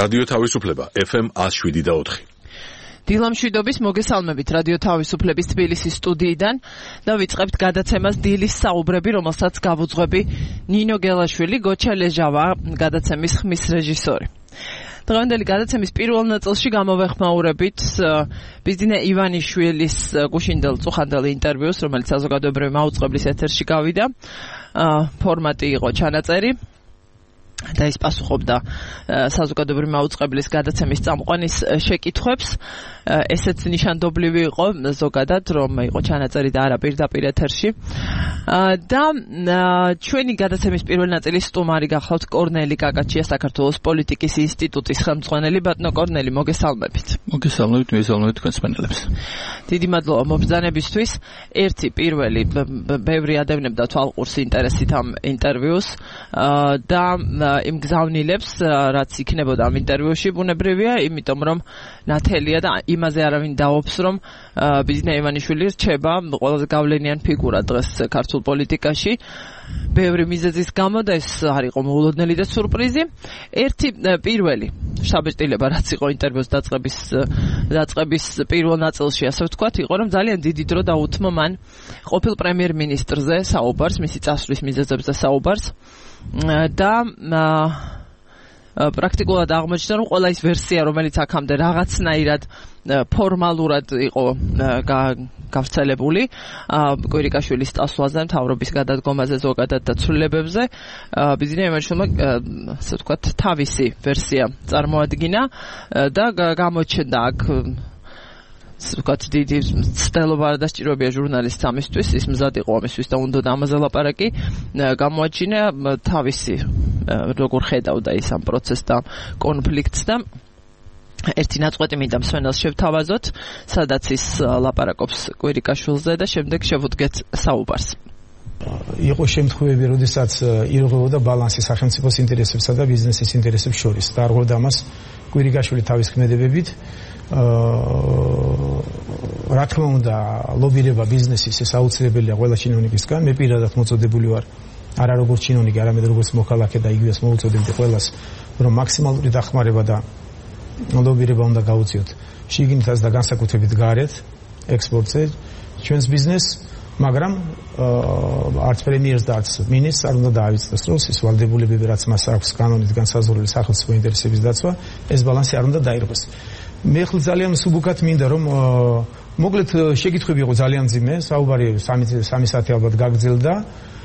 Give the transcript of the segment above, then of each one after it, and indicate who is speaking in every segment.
Speaker 1: რადიო თავისუფლება FM 107.4.
Speaker 2: დილამშვიდობის მოგესალმებით რადიო თავისუფლების თბილისის სტუდიიდან და ვიწყებთ გადაცემას დილის საუბრები, რომელსაც გავუძღვები ნინო გელაშვილი, გოჩა ლეჟავა, გადაცემის ხმის რეჟისორი. დღევანდელი გადაცემის პირველ ნაწილში გამოვეხმაურებით ბიზნე ივანიშვილის გუშინდელ წუხანდელ ინტერვიუს, რომელიც საზოგადოებრივი მაუწყებლის ეთერში გავიდა. ფორმატი იყო ჩანაწერი და ის პასუხობდა საზოგადოებრივი მაუწყებლის გადაცემის წამყვანის შეკითხვებს. ესეც ნიშანდობლივი იყო ზოგადად, რომ იყო ჩანაწერი და არა პირდაპირ ეთერში. და ჩვენი გადაცემის პირველ ნაწილის სტუმარი გახლავთ კორნელი კაკაჩია, საქართველოს პოლიტიკის ინსტიტუტის ხელმძღვანელი. ბატონო კორნელი, მოგესალმებით.
Speaker 3: მოგესალმებით, მოგესალმებით თქვენს პანელებს.
Speaker 2: დიდი მადლობა მობრძანებისთვის. ერთი პირველი, ბევრი ადევნებდა თვალყურს ინტერესით ამ ინტერვიუს და იმ გზავნილებს, რაც იქნებოდა ამ ინტერვიუში, ბუნებრივია, იმიტომ რომ ნათელია და იმაზე არავინ დაობს, რომ ბიზნე ივანიშვილი რჩება ყველაზე გავლენიან ფიგურა დღეს ქართულ პოლიტიკაში. ბევრი მიზეზის გამო და ეს არ იყო მოულოდნელი და სურპრიზი. ერთი პირველი შაბეჭდილება, რაც იყო ინტერვიუს დაწყების პირველ ნაწილში, ასე ვთქვათ, იყო, რომ ძალიან დიდი დრო დაუთმო მან ყოფილ პრემიერ-მინისტრზე საუბარს, მისი წასვლის მიზეზებზე საუბარს და პრაქტიკულად აღმოჩნდა, რომ ყველა ის ვერსია, რომელიც აქამდე რაღაცნაირად ფორმალურად იყო გავრცელებული კვირიკაშვილის წასვლაზე, მთავრობის გადადგომაზე, ზოგადად და ცვლილებებზე, ბიზნე ივანიშვილმა, ასე ვთქვათ, თავისი ვერსია წარმოადგინა და გამოჩნდა აქ ვთქვათ, დიდი ცდელობა და სჭიროებია ჟურნალისტს ამისთვის, ის მზად იყო ამისთვის და უნდა ამაზე ლაპარაკი გამოაჩინა თავისი, როგორ ხედავდა ის ამ პროცესს და კონფლიქტს და ერთი ნაწყვეტი მინდა მსმენელს შევთავაზოთ, სადაც ის ლაპარაკობს კვირიკაშვილზე და შემდეგ შევუდგეთ საუბარს.
Speaker 4: იყო შემთხვევები, როდესაც ირღვეოდა ბალანსი სახელმწიფოს ინტერესებსა და ბიზნესის ინტერესებს შორის და არღვევდა ამას კვირიკაშვილი თავის ქმედებებით. რა თქმა უნდა, ლობირება ბიზნესის ეს აუცილებელია ყველა ჩინოვნიკისგან. მე პირადად მოწოდებული ვარ არა როგორც ჩინოვნიკი, არამედ როგორც მოქალაქე და იგივეს მოუწოდებდი ყველას, რომ მაქსიმალური დახმარება და ლობირება უნდა გაუწიოთ შიგნითაც და განსაკუთრებით გარეთ ექსპორტზე ჩვენს ბიზნესს, მაგრამ არც პრემიერს და არც მინისტრს არ უნდა დაავიწყდეს როლს ის ვალდებულებები, რაც მას აქვს კანონით განსაზღვრული სახელმწიფო ინტერესების დაცვა, ეს ბალანსი არ უნდა დაირღვეს. მე ხელ ძალიან მსუბუქად მინდა რომ მოკლედ შეკითხვები იყო ძალიან მძიმე, საუბარი 3 საათი ალბათ გაგრძელდა.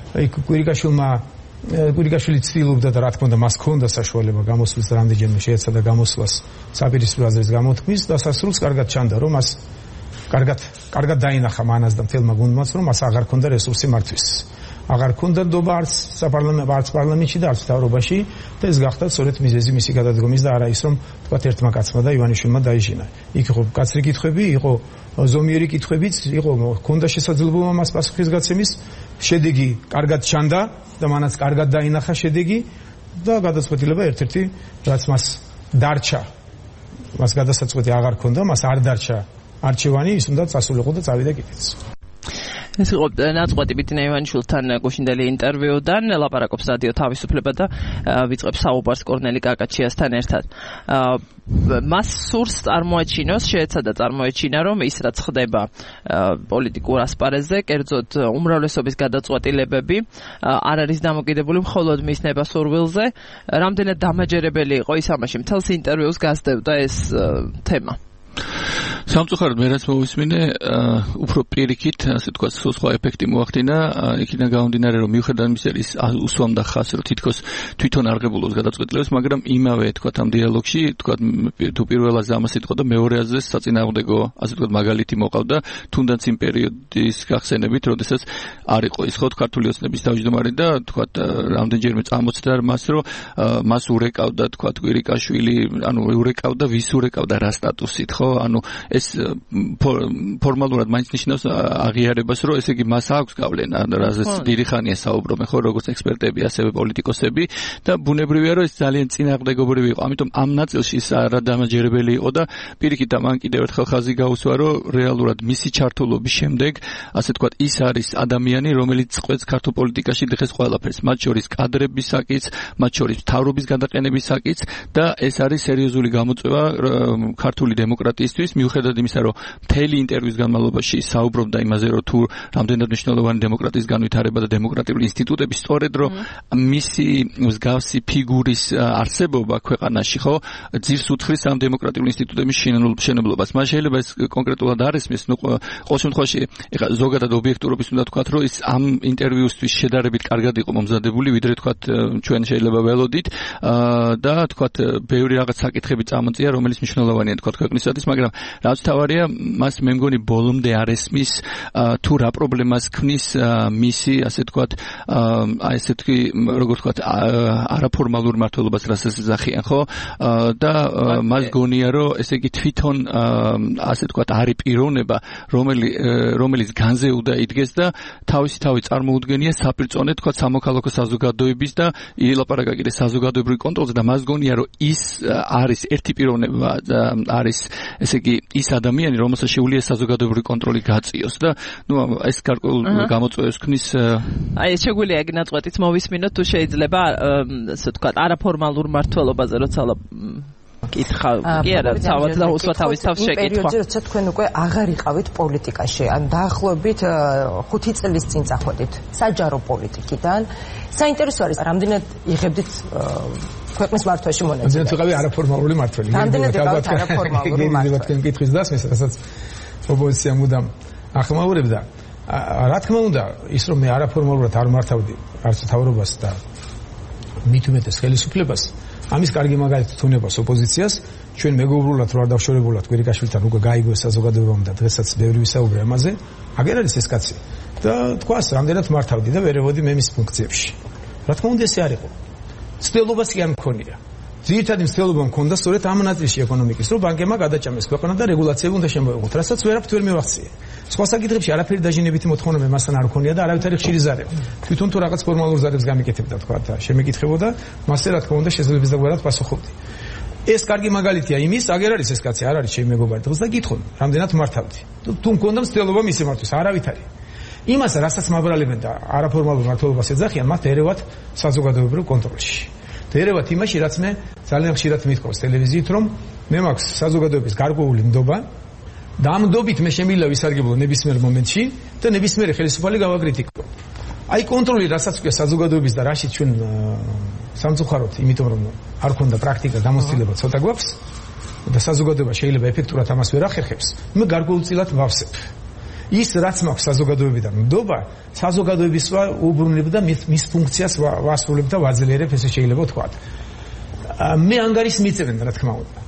Speaker 4: კვირიკაშვილი ცდილობდა და რა თქმა უნდა მას ჰქონდა საშუალება გამოსვლის და რამდენჯერმე შეეცადა გამოსვლას საპირისპირო აზრის გამოთქმის და სასრულს კარგად ჩანდა რომ მას კარგად დაინახა მანას და მთელმა გუნდმაც რომ მას აღარ ჰქონდა რესურსი მართვის. აღარ ჰქონდა ნდობა არც პარლამენტში და არც მთავრობაში და ეს გახდა სწორედ მიზეზი მისი გადადგომის და არა ის რომ თქვათ ერთმა კაცმა და ივანიშვილმა დაიჟინა. იქ იყო კაცრი კითხვები, იყო ზომიერი კითხვებიც, იყო ჰქონდა შესაძლებლობა მას პასუხის გაცემის, შედეგი კარგად ჩანდა და მანაც კარგად დაინახა შედეგი და გადაწყვეტილება ერთ-ერთი რაც მას დარჩა, მას გადასაწყვეტი აღარ ჰქონდა, მას არ დარჩა არჩევანი, ის უნდა წასულიყო და წავიდა კიდეც.
Speaker 2: ეს იყო ნაწყვეტი ბიზნე ივანიშვილთან გუშინდელი ინტერვიუდან, ლაპარაკობს რადიო თავისუფლება და ვიწყებს საუბარს კორნელი კაკაჩიასთან ერთად. მას სურს წარმოაჩინოს, შეეცადა წარმოეჩინა, რომ ის რაც ხდება პოლიტიკურ ასპარეზზე, კერძოდ უმრავლესობის გადაწყვეტილებები არ არის დამოკიდებული მხოლოდ მის ნებასურვილზე. რამდენად დამაჯერებელი იყო ის ამაში, მთელს ინტერვიუს გასდევდა ეს თემა.
Speaker 3: სამწუხაროდ მე რაც მოვისმინე, უფრო პირიქით, ასე თქვა, სხვა ეფექტი მოახდინა, იქიდან გამომდინარე, რომ მიუხედავად იმისა, ის უსვამდა ხაზს, რომ თითქოს თვითონ არღებულობს გადაწყვეტილებას, მაგრამ იმავე თქვა ამ დიალოგში, თქვა თუ პირველაზე ამას იტყვა და მეორეაზე საწინააღმდეგო, ასე თქვა, მაგალითი მოყავდა, თუნდაც იმ პერიოდის გახსენებით, როდესაც არ იყო ის ხო ქართული ოცნების თავმჯდომარე და თქვა რამდენჯერმე წამოწდა მას, რომ მას урეკავდა თქვა კვირიკაშვილი, ანუ урეკავდა ვის урეკავდა რა სტატუსით, ხო? ანუ ეს ფორმალურად მაინც ნიშნავს აღიარებას, რომ ესე იგი მას აქვს გავლენა, რაზეც დიდი ხანია საუბრობენ, ხო, როგორც ექსპერტები, ასევე პოლიტიკოსები და ბუნებრივია, რომ ეს ძალიან წინააღმდეგობრივი იყო. ამიტომ ამ ნაწილში ის არადამაჯერებელი იყო და პირიქით მან კიდევ ერთხელ ხაზი გაუსვა, რომ რეალურად მისი ჩართულობის შემდეგ, ასე თქვათ, ის არის ადამიანი, რომელიც წყვეტს ქართულ პოლიტიკაში დღეს ყველაფერს, მათ შორის კადრებისაკიც, მათ შორის მთავრობის გადაყენებისაკიც და ეს არის სერიოზული გამოწვევა ქართული დემოკრატიისთვის, მიუხედავად იმისა, რომ მთელი ინტერვიუს განმავლობაში საუბრობდა იმაზე, რომ თუ რამდენად მნიშვნელოვანი დემოკრატიის განვითარება და დემოკრატიული ინსტიტუტები, სწორედ რომ მისი მსგავსი ფიგურის არსებობა ქვეყანაში, ხო, ძირს უთხრის ამ დემოკრატიული ინსტიტუტების შენებლობას. მას შეიძლება ეს კონკრეტულად არ ესმის, ნუ ყოველ შემთხვევაში, ეხლა ზოგადად ობიექტურობის უნდა თქვათ, რომ ის ამ ინტერვიუსთვის შედარებით კარგად იყო მომზადებული, ვიდრე თქვათ ჩვენ შეიძლება ველოდით და თქვათ ბევრი რაღაც საკითხები წამოწია, რომელიც მნიშვნელოვანია თქვათ ქვეყნისათვის, მაგრამ რაც თავარია, მას მე მგონი ბოლომდე არ ესმის თუ რა პრობლემას ქმნის მისი, ასე თქვათ, აი ესე თქვი, როგორ თქვათ, არაფორმალურ მმართველობას რასაც ეძახიან, ხო? და მას გონია, რომ ესე იგი თვითონ ასე თქვათ, არის პიროვნება, რომელიც განზე უნდა იდგეს და თავისი თავი წარმოუდგენია საპირწონე თქვათ სამოქალაქო საზოგადოების და ილაპარაკა კიდე საზოგადოებრივ კონტროლზე და მას გონია, რომ ის არის ერთი პიროვნება, არის ესე იგი ის ადამიანი, რომელსაც შეუძლია საზოგადოებრივი კონტროლი გაწიოს და ნუ ეს გარკვეულ გამოწვევებს ქმნის.
Speaker 2: აი ეს შეგვიძლია ეგ ნაწყვეტიც მოვისმინოთ, თუ შეიძლება ასე ვთქვათ, არაფორმალურ მმართველობაზე როცა კითხავ, კი არა, თავად და უსვა თავის თავს შეკითხვა.
Speaker 5: პერიოდში როცა თქვენ უკვე აღარ იყავით პოლიტიკაში, ან დაახლოებით 5 წლის წინ წახვედით საჯარო პოლიტიკიდან. საინტერესო არის, რამდენად იღებდით ქვეყნის მართვაში მონაწილეობას?
Speaker 4: რამდენად ვიყავი არაფორმალური მმართველი.
Speaker 5: რამდენად ვიყავით არაფორმალური მმართველი?
Speaker 4: კითხვის დასმის, რასაც ოპოზიცია მუდამ ახმაურებდა. რა თქმა უნდა, ის რომ მე არაფორმალურად არ მართავდი არც თავრობას და მით უმეტეს ხელისუფლებას, ამის კარგი მაგალითი თუნებას ოპოზიციას, ჩვენ მეგობრულად რო არ დავშორებულად კვირიკაშვილთან უკვე გაიგო საზოგადოებამ და დღესაც ბევრი ვისაუბრე ამაზე, აგერ არის ეს კაცი. და თქვას, რამდენად მართავდი და ვერევოდი მე მის ფუნქციებში. რა თქმა უნდა, ესე არ იყო. ცდილობას კი არ მქონია. ძირითადი ცდილობა მქონდა სწორედ ამ ნაწილში ეკონომიკის, რომ ბანკებმა გადაჭამეს ქვეყანა და რეგულაციები უნდა შემოეღოთ, რასაც ვერაფრით ვერ მივახციე. სხვა საკითხებში არაფერი დაჟინებითი მოთხოვნა მე მასთან არ მქონია და არავითარი ხშირი ზარება. თვითონ თუ რაღაც ფორმალურ ზარებს გამიკეთებდა, თქვა და შემეკითხებოდა, მასე რა თქმა უნდა შესაძლებლად დაგვარად პასუხობდი. ეს კარგი მაგალითია იმის, აგერ არის ეს კაცი, არ არის ჩემი მეგობარი დღეს და გითხონ, რამდენად მართავდი. თუ მქონდა ცდილობა მისი მართვის, არავითარი. იმას, რასაც მაბრალებენ და არაფორმალურ მმართველობას ეძახიან, მათ ერევათ საზოგადოებრივ კონტროლში. ერევათ იმაში, რაც მე ძალიან ხშირად მithყავს ტელევიზიით, რომ მე მაქვს საზოგადოების გარკვეული ნდობა და ამ ნდობით მე შემიძლია ვისარგებლო ნებისმიერ მომენტში და ნებისმიერი ხელისუფალი გავაკრიტიკო. აი კონტროლი, რასაც ქვია საზოგადოების და რაშიც ჩვენ სამწუხაროდ, იმიტომ რომ არ ქონდა პრაქტიკა, გამოცდილება ცოტა გვაქვს და საზოგადოება შეიძლება ეფექტურად ამას ვერ ახერხებს, მე გარკვეულწილად ვავსებ. ის რაც მაქვს საზოგადოებიდან ნდობა, საზოგადოების უბრუნებ და მის ფუნქციას ვასრულებ და ვაძლიერებ, ესე შეიძლება ვთქვათ. მე ანგარის მიწევენ, რა თქმა უნდა.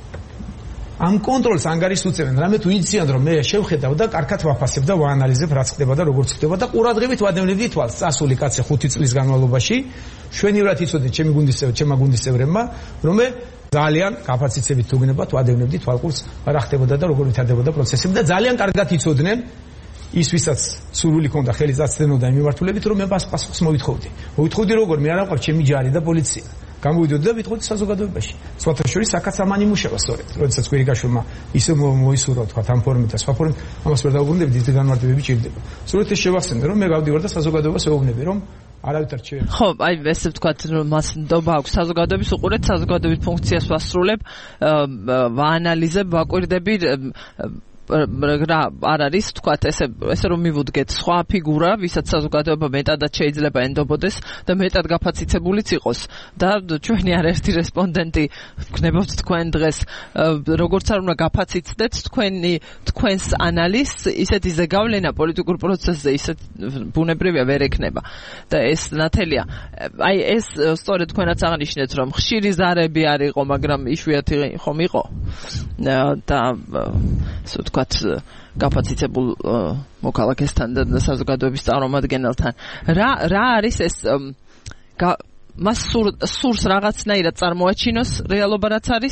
Speaker 4: ამ კონტროლს ანგარის უწევენ, რამე თუ იციან, რომ მე შევხედავ და კარგად ვაფასებ და ვაანალიზებ, რაც ხდება და როგორც ხდება და ყურადღებით ვადევნებდი თვალს. წასული კაცი 5 წლის განმავლობაში შვენივრად იცოდეთ ჩემმა გუნდის წევრებმა, რომ მე ძალიან კაპაციტეტებით თუ გნებათ ვადევნებდი თვალყურს, რა ხდებოდა და როგორ ვითარდებოდა პროცესები და ძალიან კარგად იცოდნენ ის ვისაც სურვილი ქონდა ხელი წაცდენოდა იმ მიმართულებით, რომ მე პასუხს მოვითხოვდი. მოვითხოვდი როგორ, მე არ ამყავ ჩემი ჯარი და პოლიცია. გამოვიდოდი და ვიტყოდი საზოგადოებაში. სხვათა შორის აქაც ამან იმუშავა სწორედ. როდესაც კვირიკაშვილმა ისე მოისურვა, თქვა, ამ ფორმით და სხვა ფორმით, ამას ვერ დაუბრუნდები, დიდი განმარტებები ჭირდება. სწორედ ეს შევახსენე, რომ მე გავდივარ და საზოგადოებას ვეუბნები, რომ არავითარ ჩემ.
Speaker 2: ხო, აი ესე ვთქვათ, რომ მას ნდობა აქვს საზოგადოების უყურეთ, საზოგადოების ფუნქციას ვასრულებ, ვაანალიზებ, ვაკვირდები რა არ არის თქვათ ესე რომ მივუდგეთ სხვა ფიგურა, ვისაც საზოგადოება მეტადად შეიძლება ენდობოდეს და მეტად გაფაციცებულიც იყოს და ჩვენი არაერთი რესპონდენტი გნებავთ თქვენ დღეს როგორც არ უნდა გაფაციცდეთ თქვენს ანალიზს, ისეთი ზეგავლენა პოლიტიკურ პროცესზე ისეთ ბუნებრივია ვერ ექნება და ეს ნათელია. აი ეს სწორედ თქვენაც აღნიშნეთ, რომ ხშირი ზარები არ იყო, მაგრამ იშვიათი ხომ იყო და ასე გაფაციცებულ მოქალაქესთან და საზოგადოების წარმომადგენელთან. რა არის ეს მას სურს რაღაცნაირად წარმოაჩინოს რეალობა რაც არის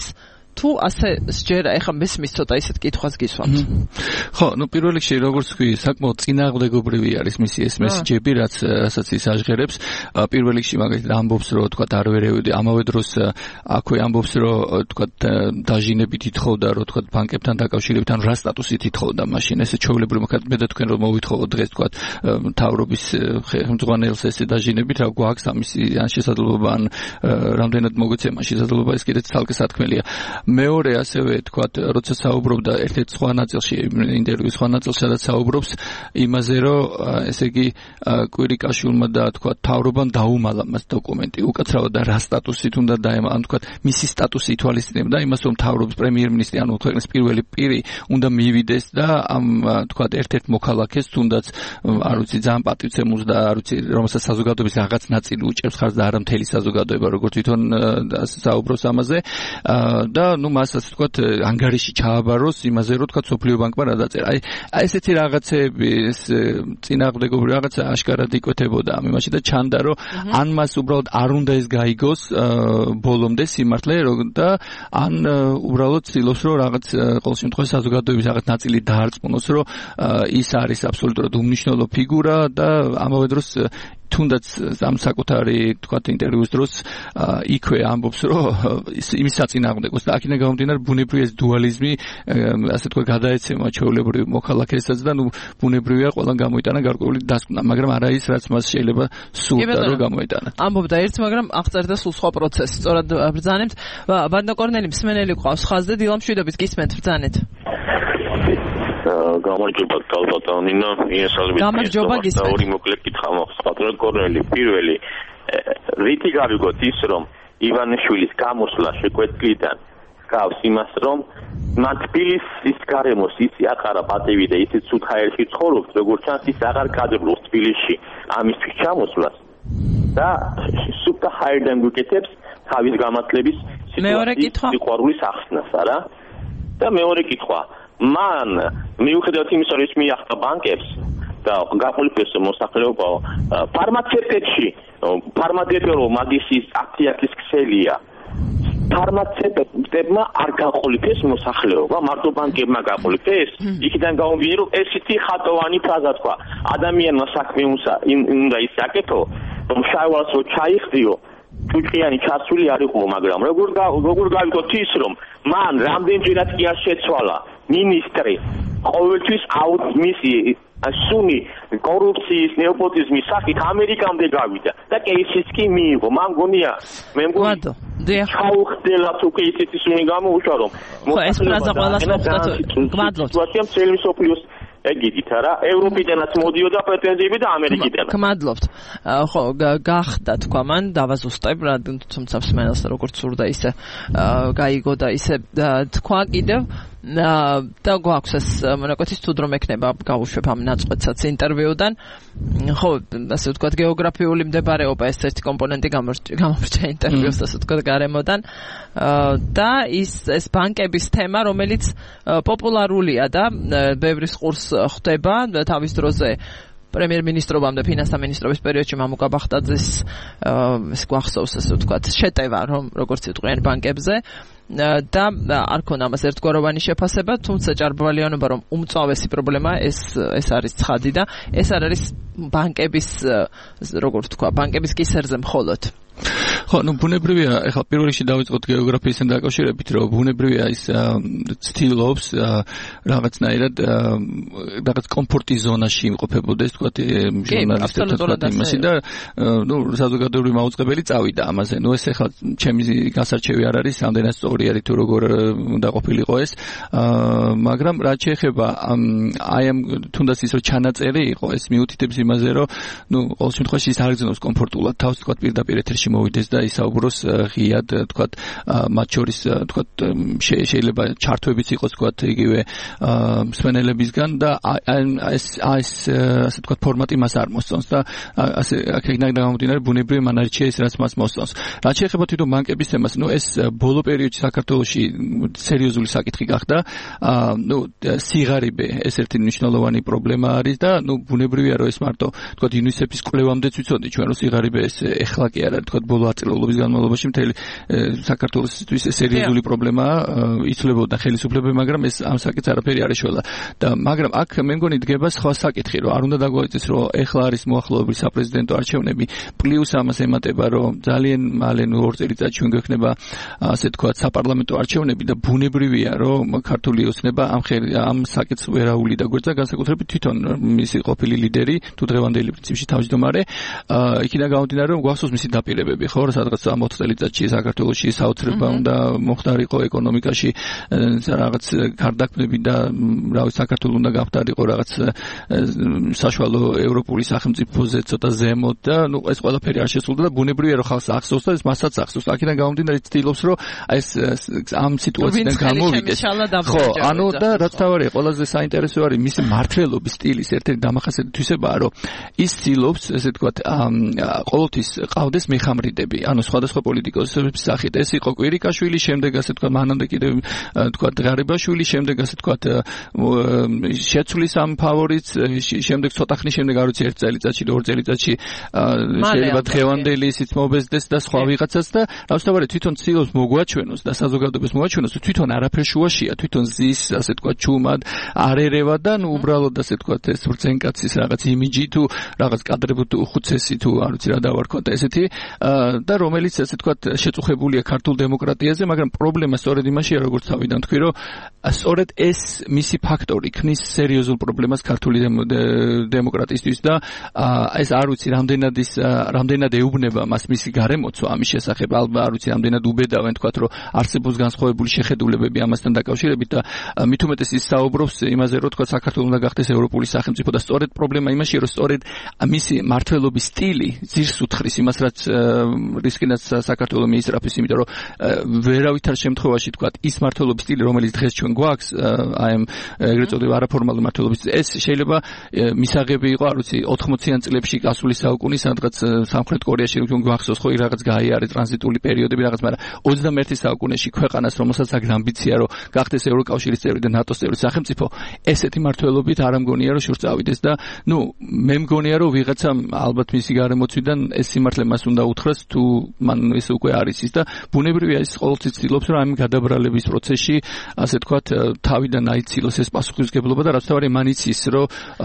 Speaker 2: თუ ასე სჯერა ეხა მესმის ცოტა ისეთ კითხვას გისვამთ.
Speaker 3: ხო, პირველ რიგში როგორც ვთქვი, საკმაოდ წინააღმდეგობრივი არის მისი ეს მესიჯები, რასაც ის აჟღერებს. პირველ რიგში მაგალითად ამბობს, რომ თქვა არ ვერევიდი, ამავე დროს აქვე ამბობს, რომ თქვა დაჟინებით ითხოვდა, რომ თქვა ბანკებთან დაკავშირებით, ან რა სტატუსით ითხოვდა მაშინ. ესე ჩვეულებრივ მე და თქვენ რომ მოვითხოვოთ დღეს თქვა მთავრობის ხელმძღვანელს ესე დაჟინებით, რა გვაქვს ამისი ან შესაძლებლობა, ან რამდენად მოგვეცემა შესაძლებლობა, ეს კიდეც თალკე სათქმელია. მეორე ასევე თქვა, როცა საუბრობდა ერთ-ერთ სხვა ნაწილში, ინტერვიუს სხვა ნაწილში, სადაც საუბრობს იმაზე, რომ ესე იგი კვირიკაშვილმა და თქვა თავრობამ დაუმალა მას დოკუმენტი, უკაცრავად და რა სტატუსით უნდა დაემალა, ან თქვა მისი სტატუსი ითვალისწინებდა იმას, რომ თავრობის პრემიერ-მინისტრი, ანუ ქვეყნის პირველი პირი უნდა მივიდეს და ამ თქვა ერთ-ერთ მოქალაქეს, თუნდაც არ ვიცი ძალიან პატივცემულს და არ ვიცი რომელსაც საზოგადოების რაღაც ნაწილი უჭერს ხარს და არა მთელი საზოგადოება, როგორც თვითონ საუბრობს ამაზე და მას ასე თქვა ანგარიში ჩააბაროს იმაზე, რომ თქვა სოფლიო ბანკმა რა დაწერა. აი ესეთი რაღაცები, ეს წინააღმდეგობრივი რაღაცა აშკარად იკვეთებოდა ამ იმაში და ჩანდა, რომ ან მას უბრალოდ არ უნდა ეს გაიგოს ბოლომდე სიმართლე და ან უბრალოდ ცდილობს, რომ რაღაც ყოველ შემთხვევაში საზოგადოების რაღაც ნაწილი დაარწმუნოს, რომ ის არის აბსოლუტურად უმნიშვნელო ფიგურა და ამავე დროს თუნდაც ამ საკუთარი თქვა ინტერვიუს დროს იქვე ამბობს, რომ იმის საწინააღმდეგოს და აქედან გამომდინარე ბუნებრივი ეს დუალიზმი ასე თქვა გადაეცემა ჩვეულებრივ მოქალაქესაც და ბუნებრივია ყველან გამოიტანა გარკვეული დასკვნა, მაგრამ არა ის რაც მას შეიძლება სურდა რომ გამოიტანა.
Speaker 2: ამბობდა ერთს, მაგრამ აღწერდა სულ სხვა პროცესს. სწორად ბრძანებთ. ბანდა კორნელი მსმენელი ყავს ხაზზე, დილამშვიდობით გისმენთ ბრძანეთ.
Speaker 6: გამარჯობა კალბატონინო, იესალმებით.
Speaker 2: გამარჯობა გისმენთ.
Speaker 6: ორი მოკლე კითხვა მაქვს. ბატონო კორნელი, პირველი რითი გავიგოთ ის, რომ ივანიშვილის გამოსვლა შეკვეთილიდან გავს იმას, რომ მან თბილისის გარემოს ისი აყარა პატივი და ისიც სუქაერში ცხოვრობს, როგორც ჩანს ის აღარ გაძლევს თბილისში ამისთვის ჩამოსვლას და სუქა ჰაერდან გუკეთებს თავის გამართლების სიყვარულის ახსნას, არა? და მეორე კითხვა, მან მიუხედავად იმისა, რომ ის მიახდა ბანკებს და გაყოლიფეს მოსახლეობა ფარმაცევტებში, ფარმაცევტო მაგისის აქტიატის ქსელია. ფარმაცევტებმა არ გაყოლიფეს მოსახლეობა, მარტო ბანკებმა გაყოლიფეს. იქიდან გამომდინარე, რომ ესეთი ხატოვანი ფრაზა თქვა, ადამიანმა საქმე უნდა ის აკეთო, რომ შავალს რო ჩაიხდიო, ჭუჭყიანი ჩასული არ იყო, მაგრამ როგორ გავიგოთ ის, რომ მან რამდენჯერაც კი არ შეცვალა მინისტრი ყოველთვის მისი სუნი კორუფციის, ნეოპოტიზმის სახით ამერიკამდე გავიდა და კეისიც კი მიიღო. მან გონია, მე მგონია ჩაუხდელათ უკვე ისეთი სუნი გამოუშვა, რომ
Speaker 2: ეს ფრაზა ყველას მოხდა. გმადლობთ.
Speaker 6: სიტუაცია მთელი მსოფლიოს ეგიდით არა, ევროპიდანაც მოდიოდა პრეტენზიები და ამერიკიდანაც.
Speaker 2: გმადლობთ. ხო, გახდა თქვა მან დავაზუსტებ, თუმცა მსმენელს როგორც სურდა ისე გაიგო და ისე თქვა კიდევ და გვაქვს ეს მონაკვეთის თუ დრო მექნება გავუშვებ ამ ნაწყვეტსაც ინტერვიუდან. ხო, ასე ვთქვათ, გეოგრაფიული მდებარეობა ეს ერთი კომპონენტი გამორჩა ინტერვიუს, ასე ვთქვათ, გარემოდან და ეს ბანკების თემა, რომელიც პოპულარულია და ბევრის ყურს ხვდება თავის დროზე პრემიერ-მინისტრობამ და ფინანსთა მინისტრობის პერიოდში მამუკა ბახტაძის ეს გვახსოვს, ასე ვთქვათ, შეტევა, რომ როგორც იტყვიან ბანკებზე და არ ქონა ამას ერთგვაროვანი შეფასება, თუმცა ჭარბვალიანობა, რომ უმწვავესი პრობლემა ეს არის ცხადი და ეს არ არის ბანკების, როგორც ვთქვა, ბანკების კისერზე მხოლოდ.
Speaker 3: ხო, ბუნებრივია, ეხლა პირველ რიგში დავიწყოთ გეოგრაფიასთან დაკავშირებით, რომ ბუნებრივია ის ცდილობს რაღაცნაირად რაღაც კომფორტის ზონაში იმყოფებოდეს, თქვა ჟურნალისტებთან იმასი და საზოგადოებრივი მაუწყებელი წავიდა ამაზე. ეს ეხლა ჩემი გასარჩევი არ არის, რამდენად სწორი არის თუ როგორ უნდა ყოფილიყო ეს, მაგრამ რაც შეეხება აი ამ თუნდაც ის რომ ჩანაწერი იყო, ეს მიუთითებს იმაზე, რომ ყოველ შემთხვევაში ის არ გძნობს კომფორტულად თავს, თქვა პირდაპირ ეთერში მოვიდეს და ისაუბროს ღიად, თქვათ, მათ შორის, თქვათ, შეიძლება ჩართვებიც იყოს, თქვათ, იგივე მსმენელებისგან და ეს ასე თქვათ ფორმატი მას არ მოსწონს და ასე აქედან გამომდინარე ბუნებრივი მანარჩია ის რაც მას მოსწონს. რაც შეეხება თვითონ ბანკების თემას, ეს ბოლო პერიოდში საქართველოში სერიოზული საკითხი გახდა. სიღარიბე ეს ერთი მნიშვნელოვანი პრობლემა არის და ბუნებრივია რომ ეს მარტო თქვათ იუნისეფის კვლევამდეც ვიცოდი ჩვენ რომ სიღარიბე ეს ეხლა კი არ არის თქვათ ბოლო წლების განმავლობაში მთელი საქართველოსთვის სერიოზული პრობლემაა იცვლებოდა ხელისუფლება, მაგრამ ეს ამ საკითხს არაფერი არ ეშველა. და მაგრამ აქ მე მგონი დგება სხვა საკითხი, რომ არ უნდა დაგვაიწეს, რომ ეხლა არის მოახლოებული საპრეზიდენტო არჩევნები, პლუს ამას ემატება, რომ ძალიან მალე 2 წელიწადში უნდა გქნება ასე თქვა საპარლამენტო არჩევნები და ბუნებრივია, რომ ქართული ოცნება ამ საკითხს ვერაული დაგვეცა, განსაკუთრებით თვითონ მისი ყოფილი ლიდერი, თუ დღევანდელი პრინციპში თავმჯდომარე, იქიდან გამომდინარე, რომ გვახსოვს მისი დაპირებები, ხო, სადღაც 4 წელიწადში საქართველოში საოცრება უნდა მოხდარიყო ეკონომიკაში, რაღაც გარდაქმნები და რავი საქართველოს უნდა გავხდარიყო რაღაც საშუალო ევროპული სახელმწიფოზე ცოტა ზემოთ და ნუ ეს ყველაფერი არ შესრულდა და ბუნებრივია, რომ ხალხს ახსოვს და ეს მასაც ახსოვს. აქედან გამომდინარე ცდილობს, რომ ეს ამ სიტუაციიდან გამოვიდეს. ხო, ანუ და რაც თავარია, ყველაზე საინტერესო არის მისი მართლობის სტილის ერთ-ერთი დამახასიათებაა, რომ ის ცდილობს, ესე ვთქვათ, ყოველთვის ყავდეს მეხამრიდები, ანუ სხვადასხვა პოლიტიკოსების სახით. ეს იყო კვირიკაშვილი, შემდეგ ასე ვთქვათ, მანამდე კიდევ ვთქვათ ღარიბაშვილი, შემდეგ ასე ვთქვათ შეცვლის ამ ფავორიტს, შემდეგ ცოტა ხნის შემდეგ არ ვიცი 1 წელიწადში, 2 წელიწადში შეიძლება დღევანდელი ისიც მობეზდეს და სხვა ვიღაცას და რასთავარი თვითონ ცდილობს მოგვაჩვენოს და საზოგადოებას მოაჩვენოს, რომ თვითონ არაფერ შუაშია, თვითონ ზის ასე ვთქვათ ჩუმად არ ერევა და ნუ უბრალოდ ასე ვთქვათ ეს ბრძენკაცის რაღაც იმიჯი თუ რაღაც კადრები თუ ხუცესი თუ არ ვიცი რა დავარქვა და ესეთი და რომელიც ასე ვთქვათ შეწუხებულია ქართულ დემოკრატიაზე, მაგრამ პრობლემა სწორედ იმაშია, როგორც თავიდან თქვი, რომ სწორედ ეს მისი ფაქტორი ქმნის სერიოზულ პრობლემას ქართული დემოკრატიისთვის და ეს არ ვიცი რამდენად ეუბნება მას მისი გარემოცვა ამის შესახებ, ალბათ არ ვიცი რამდენად უბედავენ თქვათ, რომ არსებობს განსხვავებული შეხედულებები ამასთან დაკავშირებით და მით უმეტეს ის საუბრობს იმაზე, რომ თქვათ საქართველოს უნდა გახდეს ევროპული სახელმწიფო და სწორედ პრობლემა იმაშია, რომ სწორედ მისი მართლობის სტილი ძირს უთხრის იმას, რაც რისკინაც საქართველოს მიისწრაფის, იმიტომ რომ ვერავითარ შემთხვევაში თქვათ ის მართლობის სტილი, რომელიც დღეს ჩვენ გვაქვს, აი ამ ეგრეთ წოდებული არაფორმალური მართლობის ეს შეიძლება მისაღები იყო, არ ვიცი 80-იან წლებში გასული საუკუნის სადღაც სამხრეთ კორეაში რომ გვახსოვს ხო რაღაც გაიარეს ტრანზიტული პერიოდები რაღაც, მაგრამ 21 საუკუნეში ქვეყანას, რომელსაც აქვს ამბიცია, რომ გახდეს ევროკავშირის წევრი და ნატოს წევრი სახელმწიფო, ესეთი მართლობით არ ამგონია, რომ შურს წავიდეს და ნუ მე მგონია, რომ ვიღაცა ალბათ მისი გარემოცვიდან ეს სიმართლე მას უნდა უთხრას, თუ მან ეს უკვე არის ის და ბუნებრივია ის ყოველთვის ცდილობს, რომ ამ გადაბრალების პროცესში ასე თქვათ თავიდან აიცილოს ეს პასუხისმგებლობა და რაც თავარი მან იცის, რომ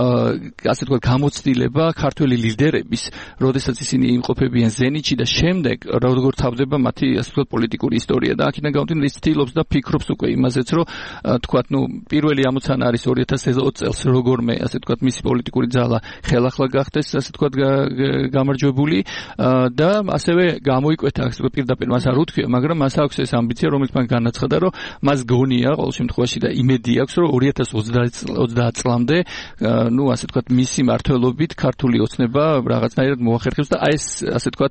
Speaker 3: ასე თქვათ გამოცდილება ქართველი ლიდერების, როდესაც ისინი იმყოფებიან ზენიტში და შემდეგ როგორ თავდება მათი ასე თქვათ პოლიტიკური ისტორია და აქედან გამომდინარე ის ცდილობს და ფიქრობს უკვე იმაზეც, რომ თქვათ ნუ პირველი ამოცანა არის 2020 წელს როგორმე ასე თქვათ მისი პოლიტიკური ძალა ხელახლა გახდეს ასე თქვათ გამარჯვებული და ასევე გამოიკვეთა ასე თქვათ პირდაპირ მას არ უთქვია, მაგრამ მას აქვს ეს ამბიცია, რომელიც მან განაცხადა, რომ მას გონია ყოველ შემთხვევაში და იმედი აქვს, რომ 2030 წლამდე ნუ ასე თქვათ მისი მართლობით ქართული ოცნება რაღაცნაირად მოახერხებს და აი ეს ასე თქვათ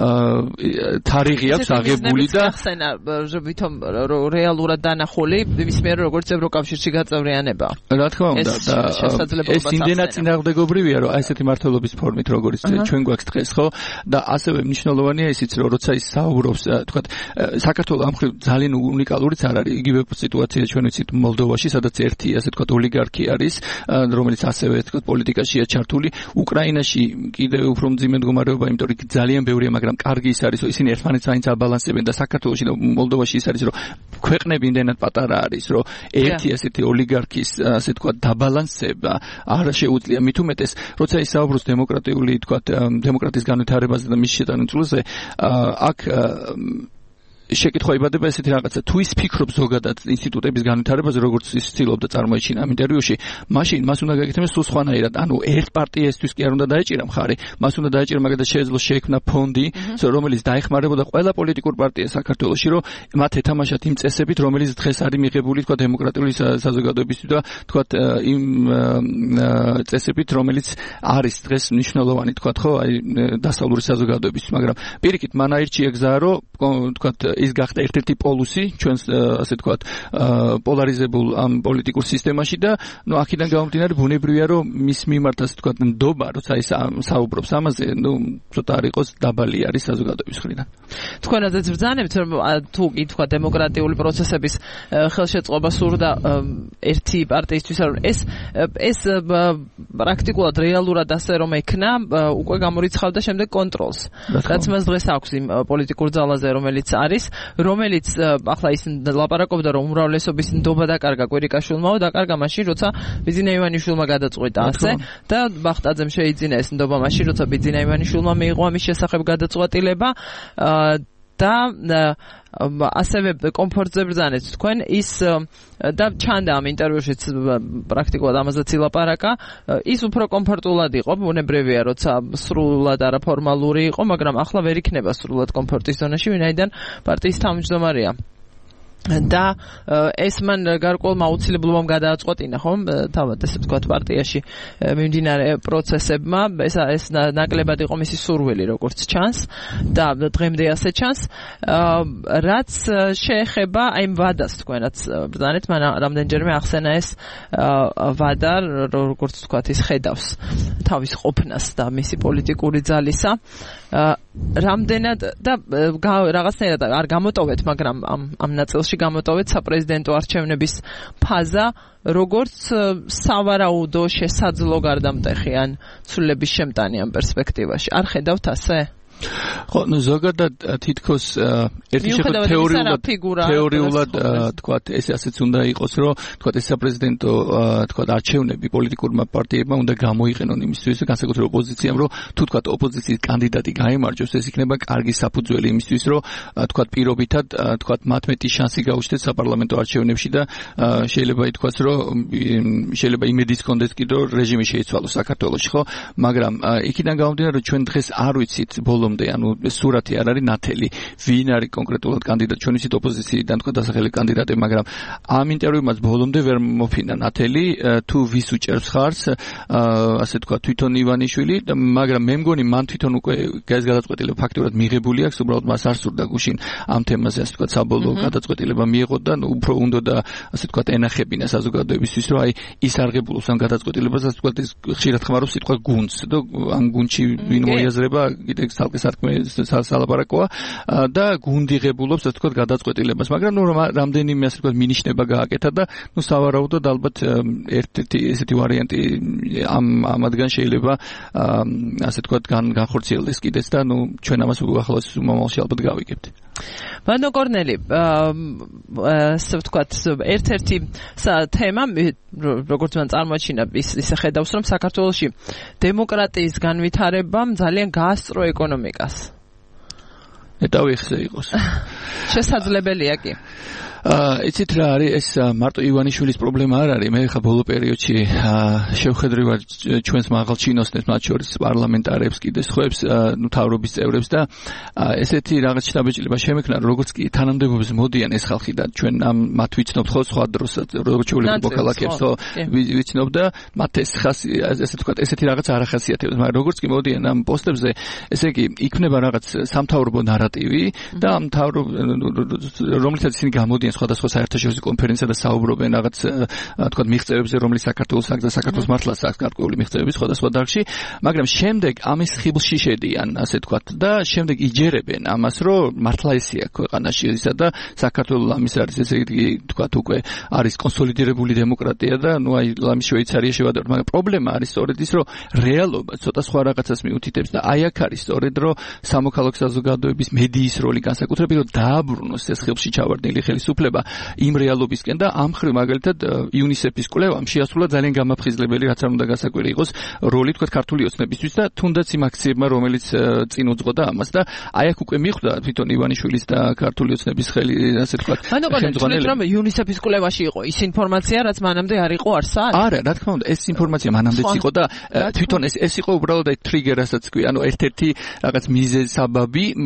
Speaker 3: თარიღი აქვს აღებული და
Speaker 2: ვითომ რეალურად დანახული მის მიერ როგორც ევროკავშირში გაწევრიანება.
Speaker 3: რა თქმა უნდა და ეს იმდენად წინააღმდეგობრივია, რომ აი ესეთი მართლობის ფორმით როგორც ჩვენ გვაქვს დღეს, ხო? და ასევე მნიშვნელოვანია ისიც, რომ როცა ის საუბრობს, თქვათ საქართველოს ამ მხრივ ძალიან უნიკალურიც არ არის. იგივე სიტუაცია ჩვენ ვიცით მოლდოვაში, სადაც ერთი ასე თქვათ ოლიგარქი არის, რომელიც ასევე თქვათ პოლიტიკაშია ჩართული. უკრაინაში კიდევ უფრო მძიმე მდგომარეობა, იმიტომ რომ ძალიან ბევრია, მაგრამ კარგი ის არის, რომ ისინი ერთმანეთს აინც აბალანსებენ და საქართველოში და მოლდოვაში ის არის, რომ ქვეყნები იმდენად პატარა არის, რომ ერთი ასეთი ოლიგარქის ასე თქვათ დაბალანსება არ შეუძლია. მით უმეტეს, როცა ის საუბრობს დემოკრატიული თქვათ დემოკრატიის განვითარებაზე და მის შეტანილზე, აქ შეკითხვა იბადება ესეთი რაღაცა, თუ ის ფიქრობს ზოგადად ინსტიტუტების განვითარებაზე, როგორც ის ცდილობდა წარმოეჩინა ამ ინტერვიუში, მაშინ მას უნდა გაკეთებდეს სულ სხვანაირად. ანუ ერთ პარტიისთვის კი არ უნდა დაეჭირა მხარი, მას უნდა დაეჭირა მაგალითად შეეძლოს შეექმნა ფონდი, რომელიც დაეხმარებოდა ყველა პოლიტიკურ პარტიას საქართველოში, რომ მათ ეთამაშათ იმ წესებით, რომელიც დღეს არის მიღებული თქვა დემოკრატიული საზოგადოებისთვის და თქვა იმ წესებით, რომელიც არის დღეს მნიშვნელოვანი თქვა ხო, აი დასავლური საზოგადოებისთვის, მაგრამ პირიქით მან აირჩია გზა, რომ თქვა ის გახდა ერთ-ერთი პოლუსი ჩვენს ასე ვთქვათ პოლარიზებულ ამ პოლიტიკურ სისტემაში და აქედან გამომდინარე ბუნებრივია რომ მის მიმართ ასე ვთქვათ ნდობა როცა ის საუბრობს ამაზე ცოტა არ იყოს დაბალი არის საზოგადოების მხრიდან.
Speaker 2: თქვენ რადგან ბრძანებთ რომ თუ კი თქვა დემოკრატიული პროცესების ხელშეწყობა სურდა ერთი პარტიისთვის რომ ეს პრაქტიკულად რეალურად ასე რომ ექნა უკვე გამორიცხავდა შემდეგ კონტროლს. რაც მას დღეს აქვს იმ პოლიტიკურ ძალაზე რომელიც არის, რომელიც ახლა ის ლაპარაკობდა რომ უმრავლესობის ნდობა დაკარგა კვირიკაშვილმაო, დაკარგა მაშინ როცა ბიძინა ივანიშვილმა გადაწყვიტა ასე და ბახტაძემ შეიძინა ეს ნდობა მაშინ როცა ბიძინა ივანიშვილმა მიიღო ამის შესახებ გადაწყვეტილება და ასევე კომფორტზე ბრძანეთ თქვენ ის და ჩანდა ამ ინტერვიუშიც პრაქტიკულად ამაზეც ილაპარაკა ის უფრო კომფორტულად იყო ბუნებრივია როცა სრულად არაფორმალური იყო მაგრამ ახლა ვერ იქნება სრულად კომფორტის ზონაში ვინაიდან პარტიის თავმჯდომარეა და ეს მან გარკვეულმა აუცილებლობამ გადააწყვეტინა ხომ თავად ესე ვთქვათ პარტიაში მიმდინარე პროცესებმა ეს ნაკლებად იყო მისი სურვილი როგორც ჩანს და დღემდე ასე ჩანს რაც შეეხება აი ვადას თქვენაც ბრძანეთ მან რამდენჯერმე ახსენა ეს ვადა როგორც ვთქვათ ის ხედავს თავის ყოფნას და მისი პოლიტიკური ძალისა რამდენად და რაღაცნაირად არ გამოტოვეთ მაგრამ ამ ნაწილში გამოტოვეთ საპრეზიდენტო არჩევნების ფაზა როგორც სავარაუდო შესაძლო გარდამტეხი ან ცვლილების შემტანი ამ პერსპექტივაში არ ხედავთ ასე
Speaker 3: ხო, ზოგადად თითქოს ერთი შეხედვით თეორიულად თქვათ ეს ასეც უნდა იყოს, რომ თქვათ ეს საპრეზიდენტო თქვათ არჩევნები პოლიტიკურმა პარტიებმა უნდა გამოიყენონ იმისთვის, განსაკუთრებით ოპოზიციამ, რომ თუ თქვათ ოპოზიციის კანდიდატი გაიმარჯვებს, ეს იქნება კარგი საფუძველი იმისთვის, რომ თქვათ პირობითად თქვათ მათ მეტი შანსი გაუჩნდეთ საპარლამენტო არჩევნებში და შეიძლება ითქვას, რომ შეიძლება იმედის კონდეს კიდე რეჟიმი შეიცვალოს საქართველოში, ხო? მაგრამ იქიდან გამომდინარე, რომ ჩვენ დღეს არ ვიცით ანუ სურათი არ არის ნათელი ვინ არის კონკრეტულად კანდიდატი ჩვენ ვიცით ოპოზიციიდან თქვა დასახელი კანდიდატი მაგრამ ამ ინტერვიუმაც ბოლომდე ვერ მოფინა ნათელი თუ ვის უჭერს ხარს ასე თქვა თვითონ ივანიშვილი მაგრამ მე მგონი მან თვითონ უკვე ეს გადაწყვეტილება ფაქტურად მიღებული აქვს უბრალოდ მას არ სურდა გუშინ ამ თემაზე ასე თქვა საბოლოო გადაწყვეტილება მიიღო და უფრო უნდა და ასე თქვა ენახებინა საზოგადოებისთვის რომ აი ის არღებულობს ამ გადაწყვეტილებას ასე თქვა ის ხშირად ხმარობს სიტყვა გუნდს და ამ გუნდში ვინ მოიაზრება კიდე საქმე სალაპარაკოა და გუნდიღებულობს ასე ვთქვათ გადაწყვეტილებას, მაგრამ რამდენიმე ასე ვთქვათ მინიშნება გააკეთა და სავარაუდოდ ალბათ ერთ-ერთი ესეთი ვარიანტი ამადგან შეიძლება ასე ვთქვათ განხორციელდეს კიდეც და ჩვენ ამას უახლოეს მომავალში ალბათ გავიგებთ.
Speaker 2: ბანო კორნელი, ასე ვთქვათ, ერთ-ერთი თემა, როგორც მან წარმოაჩინა, ისე ხედავს, რომ საქართველოში დემოკრატიის განვითარებამ ძალიან გაასწრო ეკონომიკას.
Speaker 3: ეტავი ხზე იყოს.
Speaker 2: შესაძლებელია კი.
Speaker 3: იცით რა არის ეს მარტო ივანიშვილის პრობლემა არ არის მე ხა ბოლო პერიოდში შევხედრივად ჩვენს მაღალ ჩინოსნებს მათ შორის პარლამენტარებს კიდე სხვებს თავრობის წევრებს და ესეთი რაღაც შტაბეჭდილება შემექნა როგორც კი თანამდებობებს მოდიან ეს ხალხი და ჩვენ მათ ვიცნობთ ხო სხვა დროს როგორც ჩვეულებრივ მოქალაქეებს ხო ვიცნობ და მათ ეს ესე ვთქვათ ესეთი რაღაც არ ახასიათებს მაგრამ როგორც კი მოდიან ამ პოსტებზე ესე იგი იქნება რაღაც სამთავრობო ნარატივი და ამ რომლითაც ისინი გამოდიან სხვადასხვა საერთაშორისო კონფერენცია და საუბრობენ რაღაც თქვა მიღწევებზე რომელიც საქართველოს აქვს და საქართველოს მართლაც აქვს გარკვეული მიღწევები სხვადასხვა დარგში მაგრამ შემდეგ ამის ხიბლში შედიან ასე თქვა და შემდეგ იჯერებენ ამას რომ მართლა ესეა ქვეყანაში ისა და საქართველოს ამის არის ესე იგი თქვა უკვე არის კონსოლიდირებული დემოკრატია და ნუ აი ლამის შვეიცარია შევადაროთ მაგრამ პრობლემა არის სწორედ ის რომ რეალობა ცოტა სხვა რაღაცას მიუთითებს და აი აქ არის სწორედ რომ სამოქალაქო საზოგადოების მედიის როლი განსაკუთრებით რომ დააბრუნოს ეს ხიბლში ჩავარდნილი ხელისუფლება იმ რეალობისკენ და ამ მხრივ მაგალითად იუნისეფის კვლევამ შეასრულა ძალიან გამაფხიზლებელი რაც არ უნდა გასაკვირი იყოს როლი თქვა ქართული ოცნებისთვის და თუნდაც იმ აქციებმა რომელიც წინ უძღოდა ამას და აი აქ უკვე მიხვდა თვითონ ივანიშვილის და ქართული ოცნების ხელი ასე თქვა
Speaker 2: ხელმძღვანელი რომ იუნისეფის კვლევაში იყო ის ინფორმაცია რაც მანამდე არ იყო არსად
Speaker 3: არა რა თქმა უნდა ეს ინფორმაცია მანამდეც იყო და თვითონ ეს იყო უბრალოდ აი ტრიგერ რასაც ქვია ანუ ერთ-ერთი რაღაც მიზეზი საბაბი მაგრამ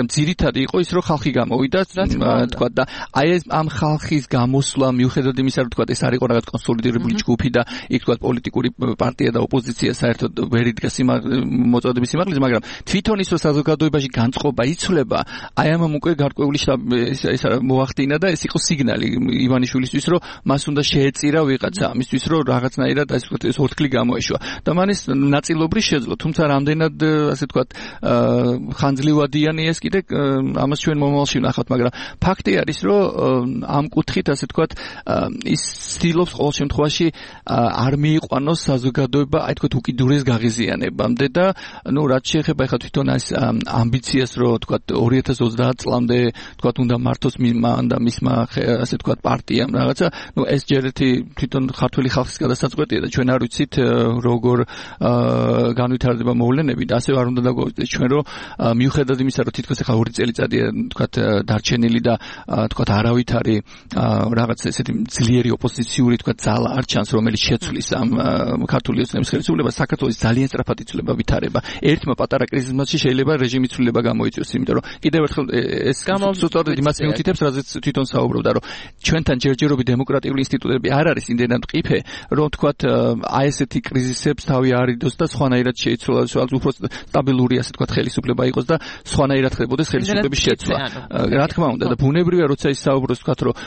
Speaker 3: ძირითადი იყო ის რომ ხალხი გამოვიდა თქვა და აი ეს ამ ხალხის გამოსვლა მიუხედავად იმისა რომ თქვა ეს არ იყო რაღაც კონსოლიდირებული ჯგუფი და იქ თქვა პოლიტიკური პარტია და ოპოზიცია საერთოდ ვერ იდგა მოწოდების სიმაღლეზე, მაგრამ თვითონ ის რომ საზოგადოებაში განწყობა იცვლება, აი ამამ უკვე გარკვეული ეს მოახდინა და ეს იყო სიგნალი ივანიშვილისთვის, რომ მას უნდა შეეწირა ვიღაცა ამისთვის, რომ რაღაცნაირად ეს ორთქლი გამოეშვა. და მან ეს ნაწილობრივ შეძლო, თუმცა რამდენად ასე ვთქვათ ხანძლივადიანი ეს კიდე ამას ჩვენ მომავალში ვნახავთ, მაგრამ ფაქტი არის, რომ ამ კუთხით ასე ვთქვათ ის ცდილობს ყოველ შემთხვევაში არ მიიყვანოს საზოგადოება აი თქვათ უკიდურეს გაღიზიანებამდე და ნუ რაც შეეხება ახლა თვითონ ეს ამბიციას რომ თქვათ 2030 წლამდე თქვათ უნდა მართოს მან და მისმა ასე ვთქვათ პარტიამ რაღაცა, ნუ ეს ჯერ ერთი თვითონ ქართული ხალხის გადასაწყვეტია და ჩვენ არ ვიცით როგორ განვითარდება მოვლენები და ასე არ უნდა დაგვაუწყდეს ჩვენ რომ მიუხედავად იმისა რომ თითქოს ახლა 2 წელიწადია თქვათ დარჩენილი და თქვათ არავითარი რაღაც ესეთი ძლიერი ოპოზიციური თქვათ ძალა არ ჩანს რომელიც შეცვლის ამ ქართული ოცნების ხელისუფლებას, საქართველოს ძალიან სწრაფად იცვლება ვითარება. ერთმა პატარა კრიზისში შეიძლება რეჟიმის ცვლილება გამოიწვიოს, იმიტომ რომ კიდევ ერთხელ ეს სწორედ იმას მიუთითებს, რაზეც თვითონ საუბრობდა, რომ ჩვენთან ჯერჯერობით დემოკრატიული ინსტიტუტები არ არის იმდენად მყიფე, რომ თქვათ აი ესეთი კრიზისებს თავი არიდოს და სხვანაირად შეიცვლოს, უფრო სტაბილური ასე თქვათ ხელისუფლება იყოს და სხვანაირად ხდებოდეს ხელისუფლების შეცვლა. რა თქმა უნდა და ბუნებრივია, როცა ის საუბრობს თქვათ, რომ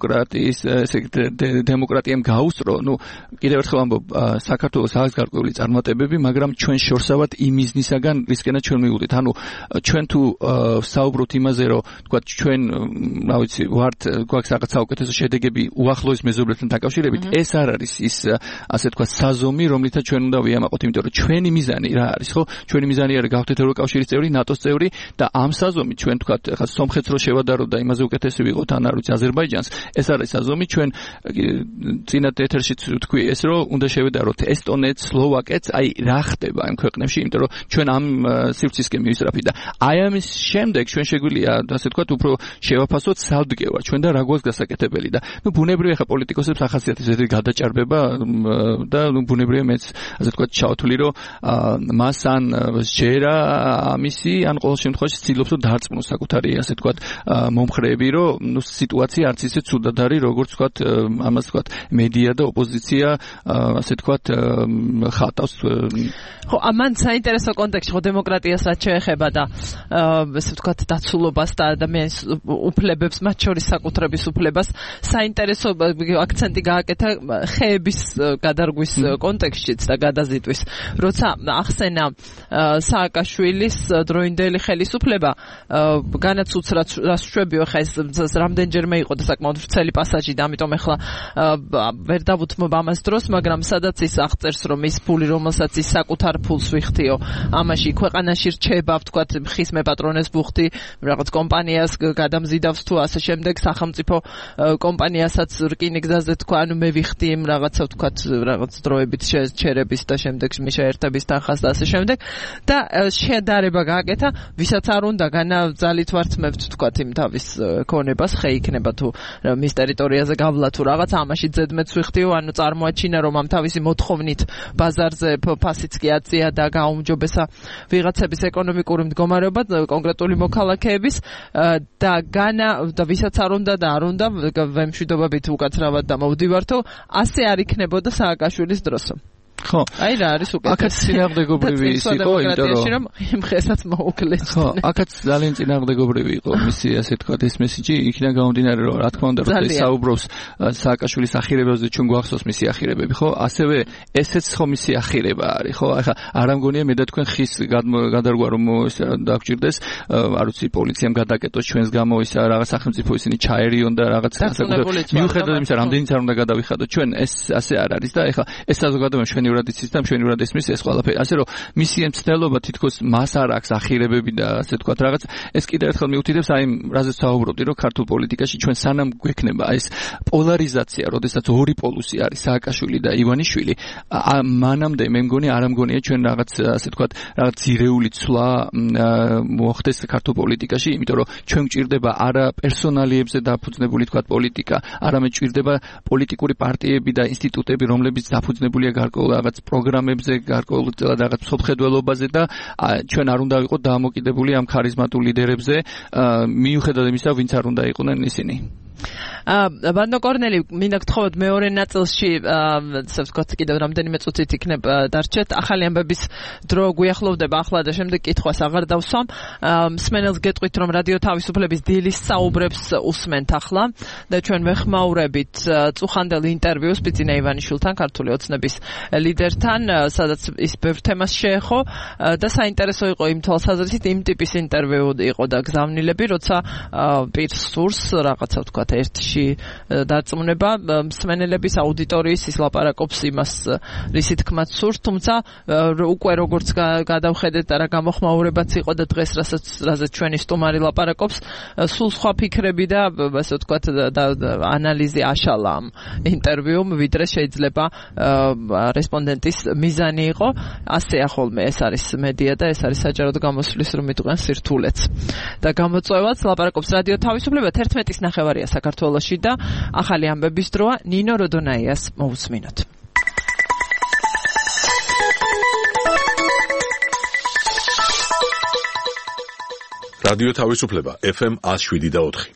Speaker 3: დემოკრატიამ გაუსწრო, ნუ კიდევ ერთხელ ამბობ, საქართველოს აქვს გარკვეული წარმატებები, მაგრამ ჩვენ შორსავად იმ მიზნისაგან რისკენად ჩვენ მივუდით. ანუ ჩვენ თუ საუბრობთ იმაზე, რომ თქვათ ჩვენ, რა ვიცი, ვართ გვაქვს რაღაც საუკეთესო შედეგები უახლოეს მეზობლებთან დაკავშირებით, ეს არ არის ის ასე თქვათ საზომი, რომლითაც ჩვენ უნდა ვიამაყოთ, იმიტომ რომ ჩვენი მიზანი რა არის, ხო? ჩვენი მიზანი არის გავხდეთ ევროკავშირის წევრი, ნატოს წევრი და ამ საზომით ჩვენ თქვათ, ახლა სომხეთს რო შევადაროთ და იმაზე უკეთესი ვიყოთ, ან არ ვიცი, აზერბაიჯანს, ეს არის საზომი, ჩვენ წინათ ეთერშიც თქვი ეს რომ უნდა შევედაროთ ესტონეთს, სლოვაკეთს, აი რა ხდება ამ ქვეყნებში, იმიტომ რომ ჩვენ ამ სივრცისკენ მივისწრაფით და აი ამის შემდეგ ჩვენ შეგვიძლია ასე ვთქვათ უფრო შევაფასოთ სავდგევარ ჩვენ და რა გვაქვს გასაკეთებელი და ნუ ბუნებრივია ხა პოლიტიკოსებს ახასიათებს ეს გადაჭარბება და ნუ ბუნებრივია მეც ასე ვთქვათ ჩავთვლი რომ მას ან შეერა ამისი ან ყოველ შემთხვევაში ცდილობს რომ დაარწმუნოს საკუთარი ასე ვთქვათ მომხრეები რომ ნუ სიტუაცია არც ისე ცუდად არის როგორც ვთქვათ ამას ვთქვათ მედია და ოპოზიცია ასე ვთქვათ ხატავს.
Speaker 2: ხო, ამან საინტერესო კონტექსტში ხო დემოკრატიას რაც შეეხება და ესე ვთქვათ დაცულობას და ადამიანის უფლებებს, მათ შორის საკუთრების უფლებას, საინტერესო აქცენტი გააკეთა ხეების გადარგვის კონტექსტშიც და გადაზიდვის. როცა ახსენა სააკაშვილის დროინდელი ხელისუფლება, განაცუც რაც შვებიო ხა ეს რამდენჯერმე იყო და საკმაოდ ვრცელი პასაჟი და ამიტომ ახლა ვერ დავუთმობ ამას დროს, მაგრამ სადაც ის აღწერს რომ ის ფული რომელსაც ის საკუთარ ფულს ვიხდიო, ამაში ქვეყანაში რჩება, ვთქვათ, ხის მეპატრონეს ბუხდი, რაღაც კომპანიას გადამზიდავს თუ ასე შემდეგ, სახელმწიფო კომპანიასაც რკინიგზაზე თქვა, ანუ მე ვიხდი იმ რაღაცა ვთქვათ, რაღაც დროებით შეერების და შემდეგ შეერთების თანხას და ასე შემდეგ და შედარება გააკეთა, ვისაც არ უნდა განაძალით ვარცმევთ ვთქვათ იმ თავის ქონებას, ხე იქნება თუ მის ტერიტორიაზე გავლა თუ რაღაც, ამაში ზედმეტს ვიხდიო, ანუ წარმოაჩინა რომ ამ თავისი მოთხოვნით ბაზარზე ფასიც კი აწია და გაუმჯობესა ვიღაცების ეკონომიკური მდგომარეობა კონკრეტული მოქალაქეების და ვისაც არ უნდა და არ უნდა ვემშვიდობებით უკაცრავად და მოვდივართო, ასე არ იქნებოდა სააკაშვილის დროსო. ხო, აი რა არის უკეთესი.
Speaker 3: აქაც წინააღმდეგობრივი ის იყო, იმიტომ
Speaker 2: რომ იმ ხესაც მოუკლეს.
Speaker 3: ხო, აქაც ძალიან წინააღმდეგობრივი იყო მისი ასე თქვათ ეს მესიჯი, იქიდან გამომდინარე რომ რა თქმა უნდა რომ ეს საუბრობს სააკაშვილის ახირებებზე, ჩვენ გვახსოვს მისი ახირებები, ხო? ასევე ესეც ხო მისი ახირება არის, ხო? ახლა არ ამგონია მე და თქვენ ხის გადარგვა რომ დაგჭირდეს, არ ვიცი, პოლიციამ გადაკეტოს ჩვენს გამო ის რაღაც სახელმწიფო ისინი ჩაერიონ და რაღაც განსაკუთრებით მიუხედავად იმისა, რამდენიც არ უნდა გადავიხადოთ ჩვენ, ეს ასე არ არის და ახლა ეს საზოგადოება ჩვენი იცის და მშვენივრად ესმის ეს ყველაფერი. ასე რომ მისი მცდელობა თითქოს მას არ აქვს ახირებები და ასე თქვათ რაღაც. ეს კიდევ ერთხელ მიუთითებს აი რაზეც საუბრობდი, რომ ქართულ პოლიტიკაში ჩვენ სანამ გვექნება ეს პოლარიზაცია, როდესაც ორი პოლუსი არის სააკაშვილი და ივანიშვილი, მანამდე მე მგონი არ ამგონია ჩვენ რაღაც ასე თქვათ რაღაც ძირეული ცვლა მოხდეს ქართულ პოლიტიკაში, იმიტომ რომ ჩვენ გვჭირდება არა პერსონალიებზე დაფუძნებული თქვათ პოლიტიკა, არამედ გვჭირდება პოლიტიკური პარტიები და ინსტიტუტები, რომლებიც დაფუძნებულია გარკვეულ რაღაც პროგრამებზე, გარკვეულწილად რაღაც მსოფლმხედველობაზე და ჩვენ არ უნდა ვიყოთ დამოკიდებული ამ ქარიზმატულ ლიდერებზე, მიუხედავად იმისა, ვინც არ უნდა იყვნენ ისინი.
Speaker 2: ბანდო კორნელი, მინდა გთხოვოთ მეორე ნაწილში, ასე ვთქვათ, კიდევ რამდენიმე წუთით იქნებ დარჩეთ. ახალი ამბების დრო გვიახლოვდება ახლა და შემდეგ კითხვას აღარ დავსვამ. მსმენელს გეტყვით, რომ რადიო თავისუფლების დილის საუბრებს უსმენთ ახლა და ჩვენ ვეხმაურებით წუხანდელ ინტერვიუს ბიძინა ივანიშვილთან, ქართული ოცნების ლიდერთან, სადაც ის ბევრ თემას შეეხო და საინტერესო იყო იმ თვალსაზრისით, იმ ტიპის ინტერვიუ იყო და გზავნილები, როცა პირს სურს რაღაცა ვთქვათ ერთში დარწმუნება მსმენელების აუდიტორიის ის ლაპარაკობს იმას რისი თქმაც სურს, თუმცა უკვე როგორც გადავხედეთ და რა გამოხმაურებაც იყო და დღეს რასაც ჩვენი სტუმარი ლაპარაკობს, სულ სხვა ფიქრები და ასე ვთქვათ და ანალიზი აშალა ამ ინტერვიუმ, ვიდრე შეიძლება რესპონდენტის მიზანი იყო. ასე ახოლმე ეს არის მედია და ეს არის საჯაროდ გამოსვლის რომ იტყვიან სირთულეც. და გამოწვევაც ლაპარაკობს რადიო თავისუფლება 11:09 საქართველოში და ახალი ამბების დროა. ნინო როდონაიას მოусმინოთ.
Speaker 1: რადიო თავისუფლება FM 107.4.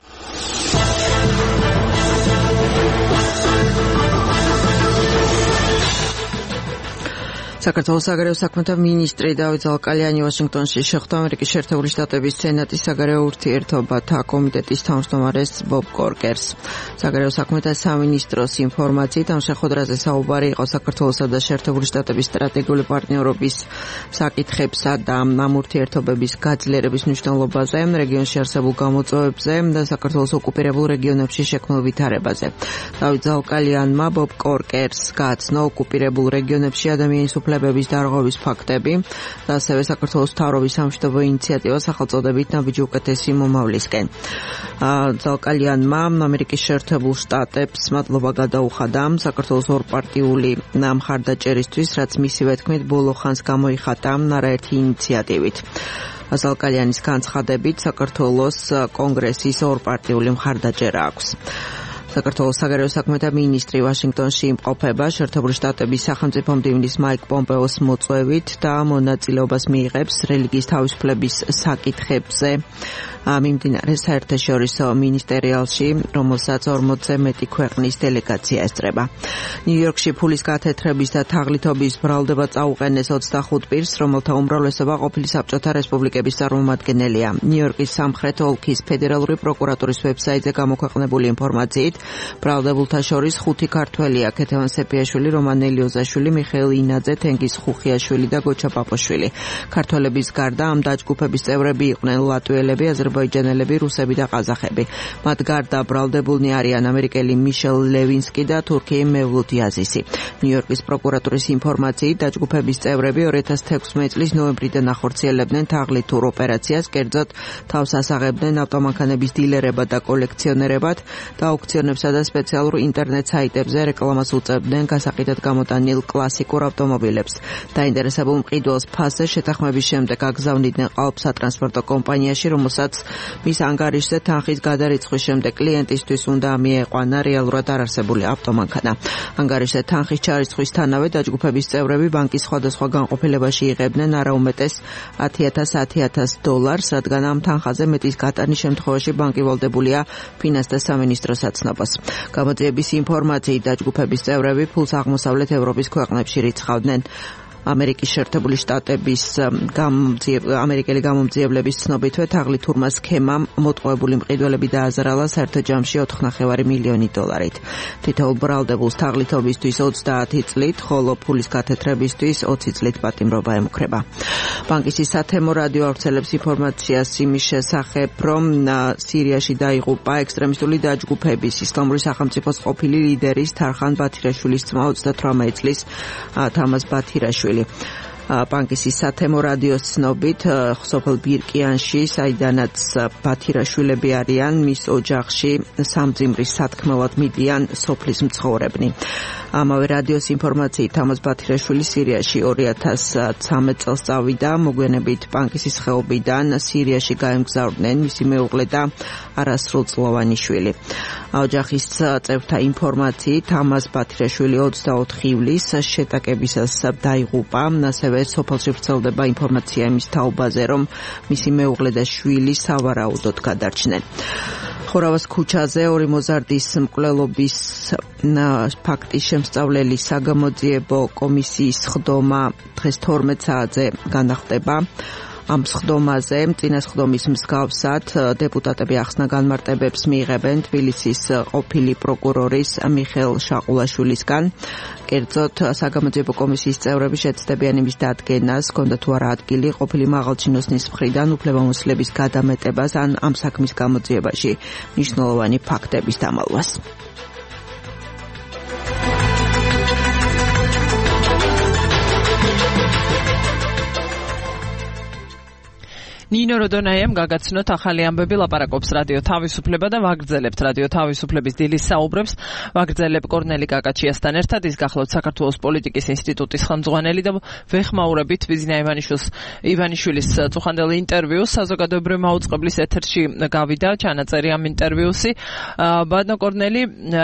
Speaker 7: საქართველოს საგარეო საქმეთა მინისტრი დავით ზალკალიანი ვაშინგტონში შეხვდა ამერიკის შეერთებული შტატების სენატის საგარეო ურთიერთობათა კომიტეტის თავმჯდომარეს ბობ კორკერს. საგარეო საქმეთა სამინისტროს ინფორმაციით ამ შეხვედრაზე საუბარი იყო საქართველოსა და შეერთებული შტატების სტრატეგიული პარტნიორობის საკითხებსა და ამ ურთიერთობების გაძლიერების მნიშვნელობაზე, რეგიონში არსებულ გამოწვევებზე და საქართველოს ოკუპირებულ რეგიონებში შექმნილ ვითარებაზე. დავით ზალკალიანმა ბობ კორკერს გააცნო ოკუპირებულ რეგიონებში ადამიანის უფლებების დარღვევის ფაქტები და ასევე საქართველოს მთავრობის სამშვიდობო ინიციატივა სახელწოდებით ნაბიჯი უკეთესი მომავლისკენ. ზალკალიანმა ამერიკის შეერთებულ შტატებს მადლობა გადაუხადა საქართველოს ორპარტიული მხარდაჭერისთვის, რაც მისივე თქმით ბოლო ხანს გამოიხატა არაერთი ინიციატივით. ზალკალიანის განცხადებით საქართველოს კონგრესის ორპარტიული მხარდაჭერა აქვს. საქართველოს საგარეო საქმეთა მინისტრი ვაშინგტონში იმყოფება შეერთებული შტატების სახელმწიფო მდივნის მაიკ პომპეოს მოწვევით და მონაწილეობას მიიღებს რელიგიის თავისუფლების საკითხებზე მიმდინარე საერთაშორისო მინისტერიალში, რომელსაც 40-ზე მეტი ქვეყნის დელეგაცია ესწრება. ნიუ-იორკში ფულის გათეთრების და თაღლითობის ბრალდება წაუყენეს 25 პირს, რომელთა უმრავლესობა ყოფილი საბჭოთა რესპუბლიკების წარმომადგენელია. ნიუ-იორკის სამხრეთ ოლქის ფედერალური პროკურატურის ვებსაიტზე გამოქვეყნებული ინფორმაციით, ბრალდებულთა შორის 5 ქართველია: ქეთევან სეფიაშვილი, რომან ელიოზაშვილი, მიხეილ ინაძე, თენგიზ ხუხიაშვილი და გოჩა პაპოშვილი. ქართველების გარდა ამ დაჯგუფების წევრები იყვნენ ლატვიელები, აზერბაიჯანელები, რუსები და ყაზახები. მათ გარდა ბრალდებულნი არიან ამერიკელი მიშელ ლევინსკი და თურქი მევლութ იაზისი. ნიუ-იორკის პროკურატურის ინფორმაციით, დაჯგუფების წევრები 2016 წლის ნოემბრიდან ახორციელებდნენ თაღლითურ ოპერაციას, კერძოდ თავს ასაღებდნენ ავტომანქანების დილერებად და კოლექციონერებად და აუქციონებსა და სპეციალურ ინტერნეტ საიტებზე რეკლამას უწევდნენ გასაყიდად გამოტანილ კლასიკურ ავტომობილებს. დაინტერესებულ მყიდველს ფასზე შეთანხმების შემდეგ აგზავნიდნენ ყალბ სატრანსპორტო კომპანიაში, რომელსაც მის ანგარიშზე თანხის გადარიცხვის შემდეგ კლიენტისთვის უნდა მიეყვანა რეალურად არარსებული ავტომანქანა. ანგარიშზე თანხის ჩარიცხვისთანავე დაჯგუფების წევრები ბანკის სხვადასხვა განყოფილებაში იღებდნენ არაუმეტეს $10,000, რადგან ამ თანხაზე მეტის გატანის შემთხვევაში ბანკი ვალდებულია ფინანსთა სამინისტროს აცნობას. გამოძიების ინფორმაციით, დაჯგუფების წევრები ფულს აღმოსავლეთ ევროპის ქვეყნებში რიცხავდნენ. ამერიკის შეერთებული შტატების ამერიკელი გამომძიებლების ცნობითვე თაღლითურმა სქემამ მოტყუებული მყიდველები დააზარალა საერთო ჯამში $4.5 მილიონი. თითოეულ ბრალდებულს თაღლითობისთვის 30 წლით, ხოლო ფულის გათეთრებისთვის 20 წლით პატიმრობა ემუქრება. ბანკის სათემო რადიო ავრცელებს ინფორმაციას იმის შესახებ, რომ სირიაში დაიღუპა ექსტრემისტული დაჯგუფების ისლამური სახელმწიფოს ყოფილი ლიდერის თარხან ბათირაშვილის ძმა 38 წლის თამაზ ბათირაშვილი. ბანკის სათემო რადიოს ცნობით, სოფელ ბირკიანში, საიდანაც ბათირაშვილები არიან, მის ოჯახში სამძიმრის სათქმელად მიდიან სოფლის მცხოვრებნი. ამავე რადიოს ინფორმაციით, თამაზ ბათირაშვილი სირიაში 2013 წელს წავიდა, მოგვიანებით ბანკის ხეობიდან სირიაში გაემგზავრნენ მისი მეუღლე და არასრულწლოვანი შვილი. ოჯახის წევრთა ინფორმაციით ამას ბათირაშვილი 24 ივლისს შეტაკებისას დაიღუპა. ასევე სოფელში ვრცელდება ინფორმაცია იმის თაობაზე, რომ მისი მეუღლე და შვილი სავარაუდოდ გადარჩნენ. ხორავას ქუჩაზე ორი მოზარდის მკვლელობის ფაქტის შემსწავლელი საგამოძიებო კომისიის ხდომა დღეს 12 საათზე განახდება. ამ სხდომაზე წინას ხდომის მსგავსად დეპუტატები ახსნა განმარტებებს მიიღებენ თბილისის ყოფილი პროკურორის მიხეილ შაყულაშვილისგან. კერძოდ საგამოძიებო კომისიის წევრები შეცდებიან იმის დადგენას, ჰქონდა თუ არა ადგილი ყოფილი მაღალჩინოსნის მხრიდან უფლებამოსილების გადამეტებას ან ამ საქმის გამოძიებაში მნიშვნელოვანი ფაქტების დამალვას.
Speaker 2: ნინო როდონაიამ გაგაცნოთ ახალი ამბები, ლაპარაკობს რადიო თავისუფლება და ვაგრძელებთ რადიო თავისუფლების დილის საუბრებს. ვაგრძელებ კორნელი კაკაჩიასთან ერთად, ის გახლავთ საქართველოს პოლიტიკის ინსტიტუტის ხელმძღვანელი და ვეხმაურებით ვიზნა ივანიშვილის წუხანდელ ინტერვიუს. საზოგადოებრივი მაუწყებლის ეთერში გავიდა ჩანაწერი ამ ინტერვიუსი. ბატონო კორნელი,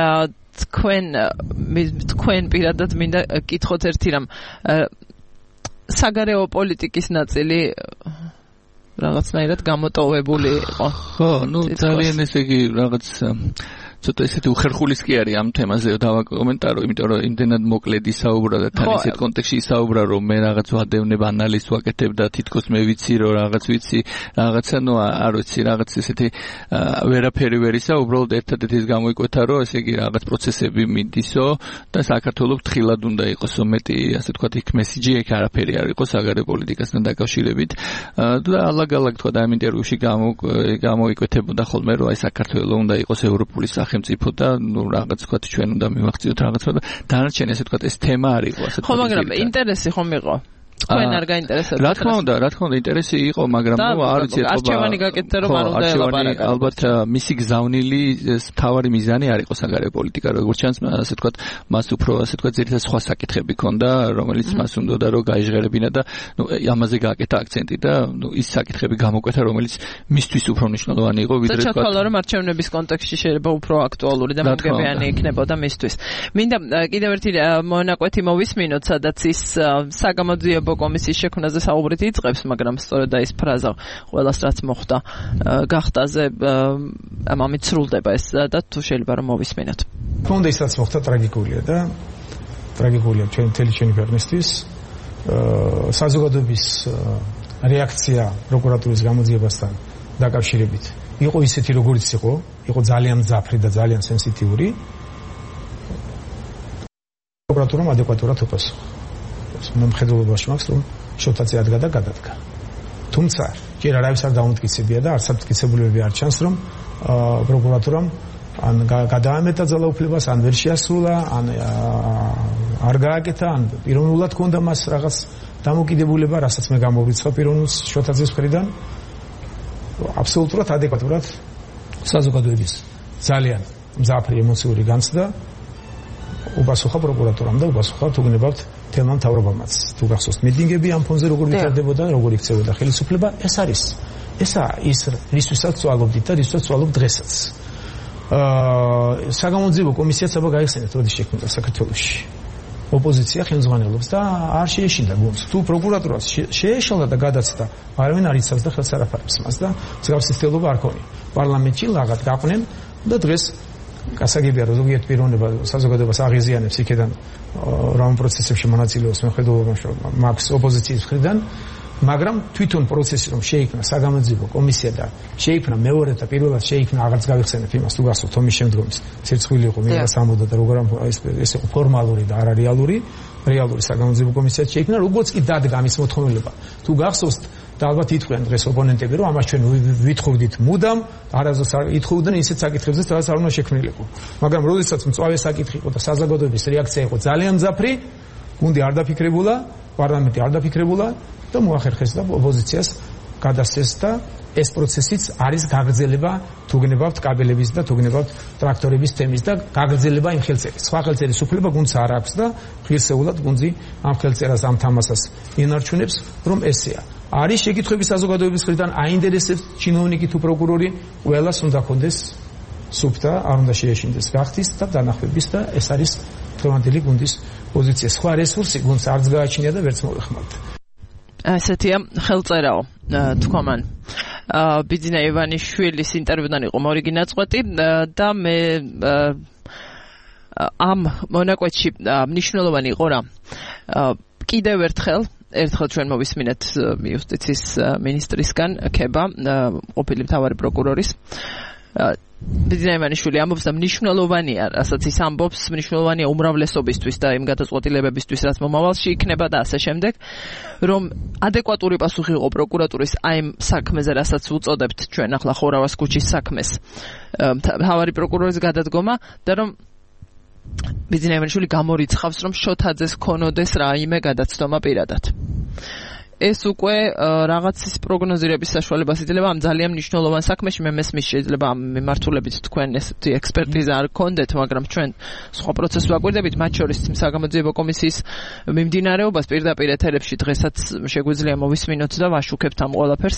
Speaker 2: თქვენ პირადად მინდა კითხოთ ერთი რამ. საგარეო პოლიტიკის ნაწილი რაღაცნაირად გამოტოვებული იყო.
Speaker 3: ხო, ძალიან ესე იგი რაღაც ცოტა ესეთი უხერხულის კი არის ამ თემაზე დავაკომენტარო, იმიტომ რომ იმდენად მოკლედ ისაუბრა და თან ისეთ კონტექსტში ისაუბრა, რომ მე რაღაც ვადევნებ ანალიზს ვაკეთებ და თითქოს მე ვიცი, რომ რაღაც ვიცი, რაღაცა არ ვიცი, რაღაც ესეთი ვერაფერი ვერ ისა, უბრალოდ ერთადერთი ის გამოიკვეთა, რომ ესე იგი რაღაც პროცესები მიდისო და საქართველოს თხილად უნდა იყოს მეტი, ასე თქვა, იქ მესიჯი იქ არაფერი არ იყო საგარეო პოლიტიკასთან დაკავშირებით და ალაგ-ალაგ თქვა და ამ ინტერვიუში გამოიკვეთებოდა ხოლმე, რომ აი საქართველოს უნდა იყოს ევროპული სახელმწიფო და ნუ რაღაც თქვა ჩვენ უნდა მივახციოთ რაღაცა და დანარჩენი ასე თქვა ეს თემა არ იყო ასე თქვა.
Speaker 2: ხო, მაგრამ ინტერესი ხომ იყო? თქვენ არ გაინტერესებთ?
Speaker 3: რა თქმა უნდა, ინტერესი იყო, მაგრამ ნუ არ ვიცი ეთქობა.
Speaker 2: არჩევანი გაკეთდა რომ არ უნდა ელაპარაკო.
Speaker 3: ალბათ მისი გზავნილი თავარი მიზანი არ იყო საგარეო პოლიტიკა, როგორც ჩანს, ასე თქვა, მას უფრო ასე თქვა ძირითადად სხვა საკითხები ჰქონდა, რომელიც მას უნდოდა რომ გაიჟღერებინა და ნუ ამაზე გააკეთა აქცენტი და ნუ ის საკითხები გამოკვეთა, რომელიც მისთვის უფრო მნიშვნელოვანი იყო, ვიდრე თქვა.
Speaker 2: ჩათვალა რომ არჩევნების კონტექსტში შეიძლება უფრო აქტუალური და მომგებიანი იქნებოდა მისთვის. მინდა კიდევ ერთი მონაკვეთი მოვისმინოთ, სადაც ის საგამოძიებო კომისიის შექმნაზე საუბრით იწყებს, მაგრამ სწორედ ის ფრაზა ყველას რაც მოხდა გახტაზე ამით სრულდება ეს და თუ შეიძლება რომ მოვისმინოთ.
Speaker 4: თუნდაც ის რაც მოხდა ტრაგიკულია და ტრაგიკულია ჩვენი ქვეყნისთვის. საზოგადოების რეაქცია პროკურატურის გამოძიებასთან დაკავშირებით იყო ისეთი როგორიც იყო ძალიან მძაფრი და ძალიან სენსიტიური. პროკურატურამ ადეკვატურად უპასუხა. მომხედველობაში მაქვს რომ შოთაცი ადგა და გადადგა. თუმცა ჯერ არავის არ დაუმტკიცებია და არც მტკიცებულებები არ ჩანს რომ პროკურატურამ ან გადაამეტა ძალაუფლებას, ან ვერ შეასრულა, ან არ გააკეთა, ან პიროვნულად ჰქონდა მას რაღაც დამოკიდებულება, რასაც მე გამოვიცხავ პიროვნულს შოთაცის მხრიდან. აბსოლუტურად ადეკვატურად საზოგადოების ძალიან მძაფრი ემოციური განცდა უპასუხა პროკურატურამ და უპასუხა თუ გნებავთ თელმა მთავრობამაც. თუ გახსოვთ მიტინგები ამ ფონზე როგორ ვითარდებოდა, როგორ იქცეოდა ხელისუფლება, ესაა ის რისთვისაც ვწვალობდით და რისთვისაც ვწვალობ დღესაც. საგამოძიებო კომისიაც აბა გაიხსენეთ, როდის შექმნდა საქართველოში. ოპოზიცია ხელმძღვანელობს და არ შეეშინდა გუნდს. თუ პროკურატურას შეეშალა და გადაცდა, არავინ არ იცავს და ხელს არ აფარებს მას და მსგავსი ცდელობა არ ქონია. პარლამენტში ლაღად გაყვნენ და დღეს გასაგებია რომ ზოგიერთ პიროვნება საზოგადოებას აღიზიანებს იქიდან რომ პროცესებში მონაწილეობს მეხედველობაში მაქვს ოპოზიციის მხრიდან, მაგრამ თვითონ პროცესი რომ შეიქმნა საგამოძიებო კომისია და შეიქმნა მეორე და პირველად შეიქმნა აღარც გავიხსენებ იმას თუ გახსოვთ ომის შემდგომის ცირცხვილი იყო მინდა სამოდა და როგორ ეს იყო ფორმალური და არარეალური საგამოძიებო კომისია შეიქმნა, როგორც კი დადგა მის მოთხოვნილება. თუ გახსოვთ და ალბათ ითქვიან დღეს ოპონენტები რომ ამას ჩვენ ვითხოვდით მუდამ, არასდროს არ ითხოვდნენ ისეთ საკითხებზე, სადაც არ უნდა შექმნილიყო. მაგრამ როდესაც მწვავე საკითხი იყო და საზოგადოების რეაქცია იყო ძალიან მძაფრი, გუნდი არ დაფიქრებულა, პარლამენტი არ დაფიქრებულა და მოახერხეს და ოპოზიციას გადასცეს და ეს პროცესიც არის გაგრძელება თუ გნებავთ კაბელების და თუ გნებავთ ტრაქტორების თემის და გაგრძელება იმ ხელწერის. სხვა ხელწერის უფლება გუნდს არ აქვს და ღირსეულად გუნდი ამ ხელწერას ამ თამასას ინარჩუნებს, რომ ესეა. არის შეკითხვები საზოგადოების მხრიდან, აინტერესებს ჩინოვნიკი თუ პროკურორი, ყველას უნდა ქონდეს სუფთა არ უნდა შეეშინდეს გახდის და დანახვების და ეს არის თორმეტილი გუნდის პოზიცია. სხვა რესურსი გუნდს არც გააჩნია და ვერც მოვეხმართ.
Speaker 2: ასეთია ხელწერაო თქვა მან. ბიძინა ივანიშვილის ინტერვიუდან იყო მორიგი ნაწყვეტი და მე ამ მონაკვეთში მნიშვნელოვანი იყო რა. კიდევ ერთხელ ჩვენ მოვისმინეთ იუსტიციის მინისტრისგან ქება ყოფილი მთავარი პროკურორის ბიძინა ივანიშვილი ამბობს და მნიშვნელოვანია, რასაც ის ამბობს, მნიშვნელოვანია უმრავლესობისთვის და იმ გადაწყვეტილებებისთვის, რაც მომავალში იქნება და ასე შემდეგ, რომ ადეკვატური პასუხი იყო პროკურატურის აი ამ საქმეზე, რასაც უწოდებთ ჩვენ ახლა ხორავას ქუჩის საქმეს, მთავარი პროკურორის გადადგომა და რომ ბიძინა ივანიშვილი გამორიცხავს, რომ შოთაძეს ქონოდეს რაიმე გადაცდომა პირადად. ეს უკვე რაღაცის პროგნოზირების საშუალებას იძლევა ამ ძალიან მნიშვნელოვან საქმეში. მე მესმის შეიძლება ამ მიმართულებით თქვენ ესეთი ექსპერტიზა არ გქონდეთ, მაგრამ ჩვენ სხვა პროცესს ვაკვირდებით, მათ შორის საგამოძიებო კომისიის მიმდინარეობას პირდაპირ ეთერებში დღესაც შეგვიძლია მოვისმინოთ და ვაშუქებთ ამ ყველაფერს.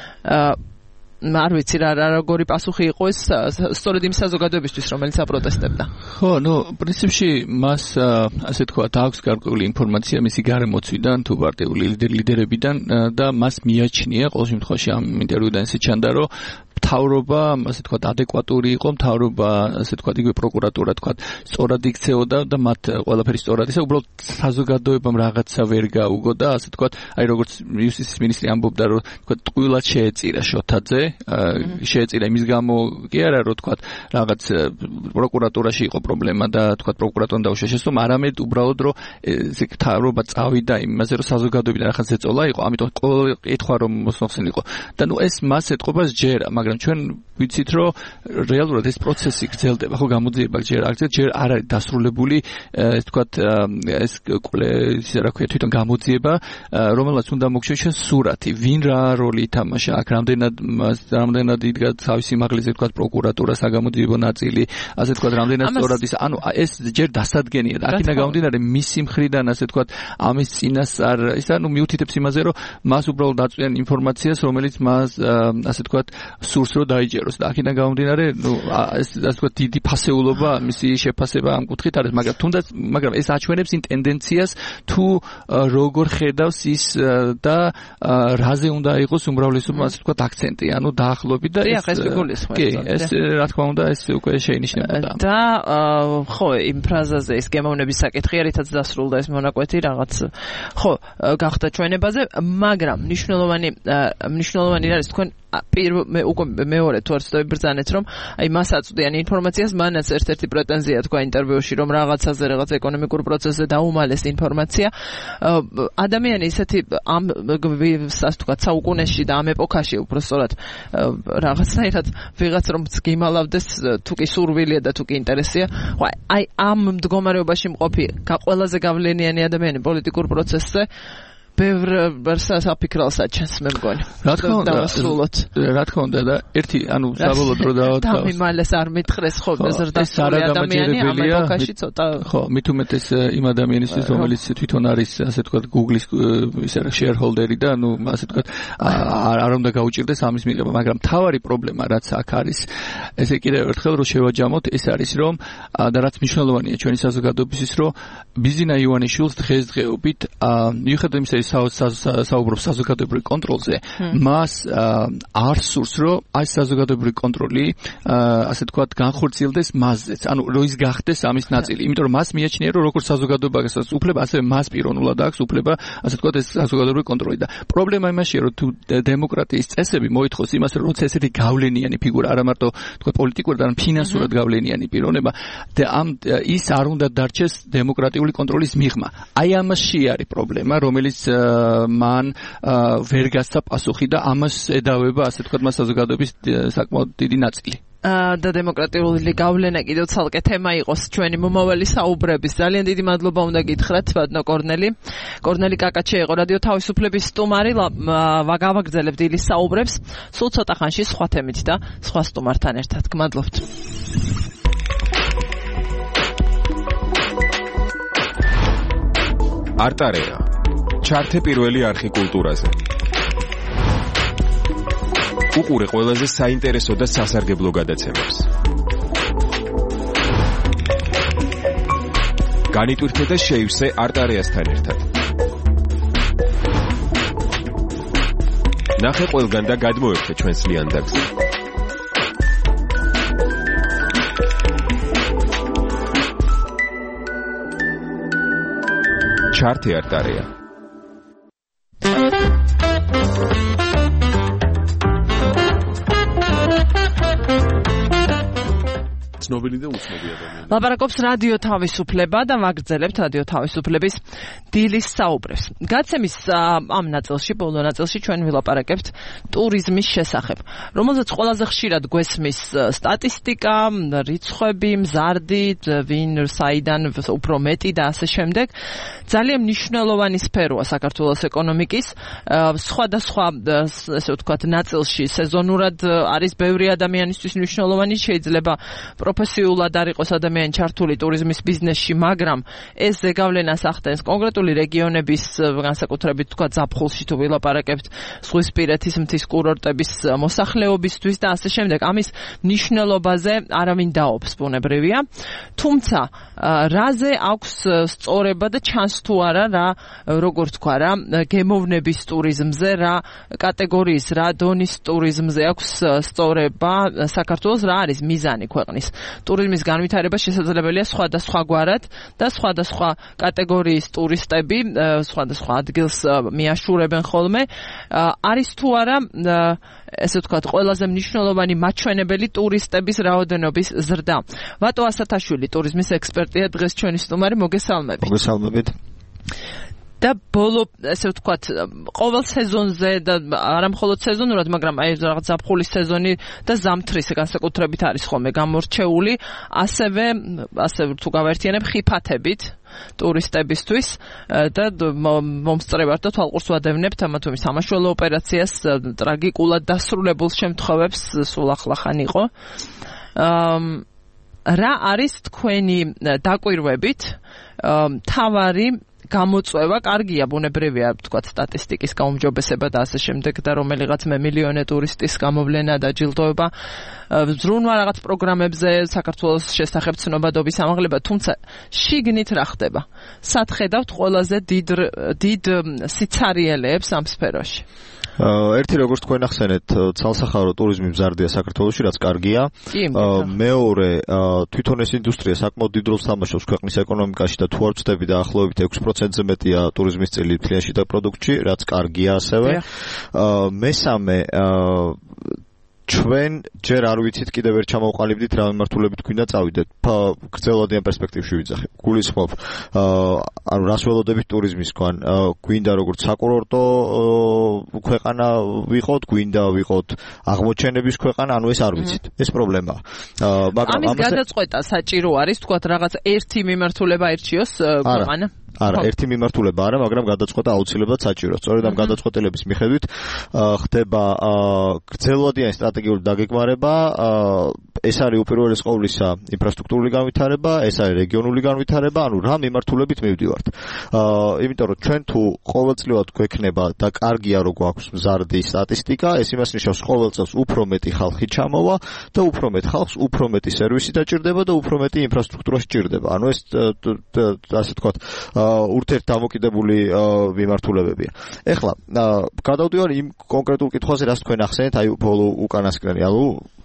Speaker 2: არ ვიცი რა როგორი პასუხი იყო ეს სწორედ იმ საზოგადოებისთვის, რომელიც აპროტესტებდა.
Speaker 3: ხო, პრინციპში მას ასე თქვათ აქვს გარკვეული ინფორმაცია მისი გარემოცვიდან თუ პარტიული ლიდერებიდან და მას მიაჩნია ყოველ შემთხვევაში ამ ინტერვიუდან ისე ჩანდა, რომ მთავრობა, ასე თქვათ, ადეკვატური იყო, მთავრობა, ასე თქვათ, იგივე პროკურატურა, თქვათ, სწორად იქცეოდა და მათ ყველაფერი სწორად ისა, უბრალოდ საზოგადოებამ რაღაცა ვერ გაუგო და ასე თქვათ, აი როგორც იუსტიციის მინისტრი ამბობდა, რომ თქვათ, ტყუილად შეეწირა შოთაძე, შეეწირა იმის გამო კი არა, რომ თქვათ, რაღაც პროკურატურაში იყო პრობლემა და თქვათ, პროკურატურამ დაუშვა შესწომ, არამედ უბრალოდ რომ ეს მთავრობა წავიდა იმაზე, რომ საზოგადოებიდან რაღაც ეწოლა იყო, ამიტომ ყოველ კითხვა რომ მოსახსენიყო. და ნუ ეს მას ეთყობას ჯერა, მაგრამ ჩვენ ვიცით, რომ რეალურად ეს პროცესი გრძელდება, ხო გამოძიება ჯერ არ არის დასრულებული, ეს თქვათ, ეს ისე რა ქვია, თვითონ გამოძიება, რომელსაც უნდა მოგჩვენოს სურათი, ვინ რა როლი ითამაშა აქ, რამდენად იდგა თავის სიმაღლეზე, თქვათ, პროკურატურა, საგამოძიებო ნაწილი, ასე თქვათ, რამდენად სწორად ის, ანუ ეს ჯერ დასადგენია და აქედან გამომდინარე მისი მხრიდან, ასე თქვათ, ამის წინასწარ, ის ანუ მიუთითებს იმაზე, რომ მას უბრალოდ დაწვიან ინფორმაციას, რომელიც მას, ასე თქვათ, სურს რომ დაიჯეროს და აქედან გამომდინარე, ნუ ეს ასე ვთქვათ, დიდი ფასეულობა, მისი შეფასება ამ კუთხით არის, მაგრამ ეს აჩვენებს იმ ტენდენციას, თუ როგორ ხედავს ის და რაზე უნდა იყოს უმრავლესობა, ასე ვთქვათ, აქცენტი, ანუ დაახლოებით და ეს რა თქმა უნდა, ეს უკვე შეინიშნებოდა. და ხო, იმ ფრაზაზე ის გემოვნების საკითხი არითაც დასრულდა ეს მონაკვეთი რაღაც, ხო, გახდა ჩვენებაზე, მაგრამ მნიშვნელოვანი არის თქვენ მეორე თუ არ ვიბრძანეთ, რომ აი მას აწვდიან ინფორმაციას, მანაც ერთ-ერთი პრეტენზია თქვა ინტერვიუში, რომ რაღაცაზე, რაღაც ეკონომიკურ პროცესზე დაუმალეს ინფორმაცია. ადამიანი ისეთი ამ თქვა საუკუნეში და ამ ეპოქაში უბრალოდ რაღაცნაირად ვიღაც რომ გიმალავდეს, თუ კი სურვილია და თუ კი ინტერესია, აი ამ მდგომარეობაში მყოფი ყველაზე გავლენიანი ადამიანი პოლიტიკურ პროცესზე ბევრ საფიქრალს აჩენს, მე მგონი. რა თქმა უნდა და ერთი, ანუ საბოლოოდ რო დავაწყო.
Speaker 2: დამიმალეს არ მითხრეს ხო, ზრდასრული ადამიანი ამ ეპოქაში ცოტა.
Speaker 3: ხო, მით უმეტეს იმ ადამიანისთვის, რომელიც თვითონ არის, ასე ვთქვათ, Google-ის ისე shareholder-ი და ანუ ასე ვთქვათ, არ უნდა გაუჭირდეს ამის მიღება, მაგრამ მთავარი პრობლემა რაც აქ არის, ესე კიდევ ერთხელ რო შევაჯამოთ, ეს არის რომ და რაც მნიშვნელოვანია ჩვენი საზოგადოებისთვის, რომ ბიძინა ივანიშვილს დღესდღეობით მიუხედავად იმისა, საუბრობს საზოგადოებრივ კონტროლზე, მას არ სურს, რომ აი საზოგადოებრივი კონტროლი, ასე ვთქვათ, განხორციელდეს მასზეც, ანუ რომ ის გახდეს ამის ნაწილი. იმიტომ რომ მას მიაჩნია, რომ როგორც საზოგადოებას უფლება, ასევე მას პიროვნულად აქვს უფლება, ასე ვთქვათ, ეს საზოგადოებრივი კონტროლი და პრობლემა იმაშია, რომ თუ დემოკრატიის წესები მოითხოვს იმას, რომ როცა ესეთი გავლენიანი ფიგურა, არა მარტო ვთქვათ პოლიტიკურად, არამედ ფინანსურად გავლენიანი პიროვნება და ის არ უნდა დარჩეს დემოკრატიული კონტროლის მიღმა. აი ამაში არის პრობლემა, რომელიც მან ვერ გასცა პასუხი და ამას ედავება, ასე ვთქვათ, მას საზოგადოების საკმაოდ დიდი ნაწილი.
Speaker 2: და დემოკრატიული გავლენა კიდევ ცალკე თემა იყოს ჩვენი მომავალი საუბრების. ძალიან დიდი მადლობა უნდა გითხრათ ბატონო კორნელი. კორნელი კაკაჩე იყო რადიო თავისუფლების სტუმარი. გავაგრძელებთ დილის საუბრებს სულ ცოტა ხანში სხვა თემით და სხვა სტუმართან ერთად. გმადლობთ.
Speaker 8: არტარეა ჩართე პირველი არხი კულტურაზე. უყურე ყველაზე საინტერესო და სასარგებლო გადაცემებს. განიტვირთე და შეივსე არტარიასთან ერთად. ნახე ყველგან და გადმოერთე ჩვენს ლიანდაგზე. ჩართე არტარია.
Speaker 1: ცნობილი და უცნობი ადამიანი.
Speaker 2: ლაპარაკობს რადიო თავისუფლება და ვაგრძელებთ რადიო თავისუფლების დილის საუბრებს. გაცემის ამ ნაწილში, ბოლო ნაწილში ჩვენ ვილაპარაკებთ ტურიზმის შესახებ, რომელზეც ყველაზე ხშირად გვესმის სტატისტიკა, რიცხვები, მზარდი, ვინ საიდან უფრო მეტი და ასე შემდეგ. ძალიან მნიშვნელოვანი სფეროა საქართველოს ეკონომიკის. სხვადასხვა ესე ვთქვათ ნაწილში სეზონურად არის ბევრი ადამიანისთვის მნიშვნელოვანი, შეიძლება პროფესიულად არ იყოს ადამიანი ჩართული ტურიზმის ბიზნესში, მაგრამ ეს ზეგავლენას ახდენს კონკრეტული რეგიონების, განსაკუთრებით თქვა ზაფხულში თუ ვილაპარაკებთ ზღვისპირეთის მთის კურორტების მოსახლეობისთვის და ასე შემდეგ. ამის მნიშვნელობაზე არავინ დაობს, ბუნებრივია. თუმცა რაზე აქვს სწორება და ჩანს თუ არა რა, როგორ თქვა რა, გემოვნების ტურიზმზე, რა კატეგორიის, რა დონის ტურიზმზე აქვს სწორება საქართველოს, რა არის მიზანი ქვეყნის ტურიზმის განვითარება შესაძლებელია სხვადასხვაგვარად და სხვადასხვა კატეგორიის ტურისტები სხვადასხვა ადგილს მიაშურებენ ხოლმე. არის თუ არა ესე ვთქვათ ყველაზე მნიშვნელოვანი მაჩვენებელი ტურისტების რაოდენობის ზრდა. ვატო ასათაშვილი ტურიზმის ექსპერტია დღეს ჩვენი სტუმარი, მოგესალმებით.
Speaker 9: მოგესალმებით.
Speaker 2: და ბოლო ესე ვთქვათ ყოველ სეზონზე და არა მხოლოდ სეზონურად, მაგრამ აი რაღაც ზაფხულის სეზონი და ზამთრის განსაკუთრებით არის ხოლმე გამორჩეული, ასევე თუ გავერთიანებ ხიფათებით ტურისტებისთვის და მომსწრებად და თვალყურს ვადევნებთ ამა თუ იმ სამაშველო ოპერაციას ტრაგიკულად დასრულებულ შემთხვევებს სულ ახლახან იყო. რა არის თქვენი დაკვირვებით მთავარი გამოწვევა? კარგია, ბუნებრივია, თქვათ, სტატისტიკის გაუმჯობესება და ასე შემდეგ და რომელიღაც მემილიონე ტურისტის გამოვლენა და ჯილდოება ზრუნვა რაღაც პროგრამებზე საქართველოს შესახებ ცნობადობის ამაღლება, თუმცა შიგნით რა ხდება? სათხედავთ ყველაზე დიდ სიცარიელეებს ამ სფეროში?
Speaker 9: ერთი როგორც თქვენ ახსენეთ, ცალსახარო ტურიზმი მზარდია საქართველოში, რაც კარგია. მეორე, თვითონ ეს ინდუსტრია საკმაოდ დიდ როლს თამაშობს ქვეყნის ეკონომიკაში და თუ არ ვწდები დაახლოებით 6%-ზე მეტია ტურიზმის წილი მთლიან შიდა პროდუქტში, რაც კარგია ასევე. მესამე, ჩვენ ჯერ არ ვიცით, კიდევ ვერ ჩამოვყალიბდით რა მიმართულებით გვინდა წავიდეთ. გრძელვადიან პერსპექტივში ვიძახებ. გულისხმობ, ანუ რას ველოდებით ტურიზმისგან? გვინდა როგორც საკურორტო ქვეყანა ვიყოთ, გვინდა ვიყოთ აღმოჩენების ქვეყანა, ანუ ეს არ ვიცით. ეს პრობლემაა. მაგრამ
Speaker 2: ამის გადაწყვეტა საჭირო არის, თქვათ, რაღაც ერთი მიმართულება ერჩიოს ქვეყანა?
Speaker 9: არა, ერთი მიმართულება არა, მაგრამ გადაწყვეტა აუცილებლად საჭიროა. სწორედ ამ გადაწყვეტილების მიხედვით ხდება გრძელვადიანი სტრატეგიული დაგეგმარება, ეს არის უპირველეს ყოვლისა ინფრასტრუქტურული განვითარება, ეს არის რეგიონული განვითარება, ანუ რა მიმართულებით მივდივართ. იმიტომ რომ ჩვენ თუ ყოველწლიურად გვექნება და კარგია რომ გვაქვს მზარდი სტატისტიკა, ეს იმას ნიშნავს, ყოველ წელს უფრო მეტი ხალხი ჩამოვა და უფრო მეტ ხალხს უფრო მეტი სერვისი დაჭირდება და უფრო მეტი ინფრასტრუქტურა სჭირდება. ანუ ეს ასე ვთქვათ ურთიერთ დამოკიდებული მიმართულებებია. ეხლა გადავდივარ იმ კონკრეტულ კითხვაზე, რაც თქვენ ახსენეთ, აი ბოლო უკანასკნელი, ანუ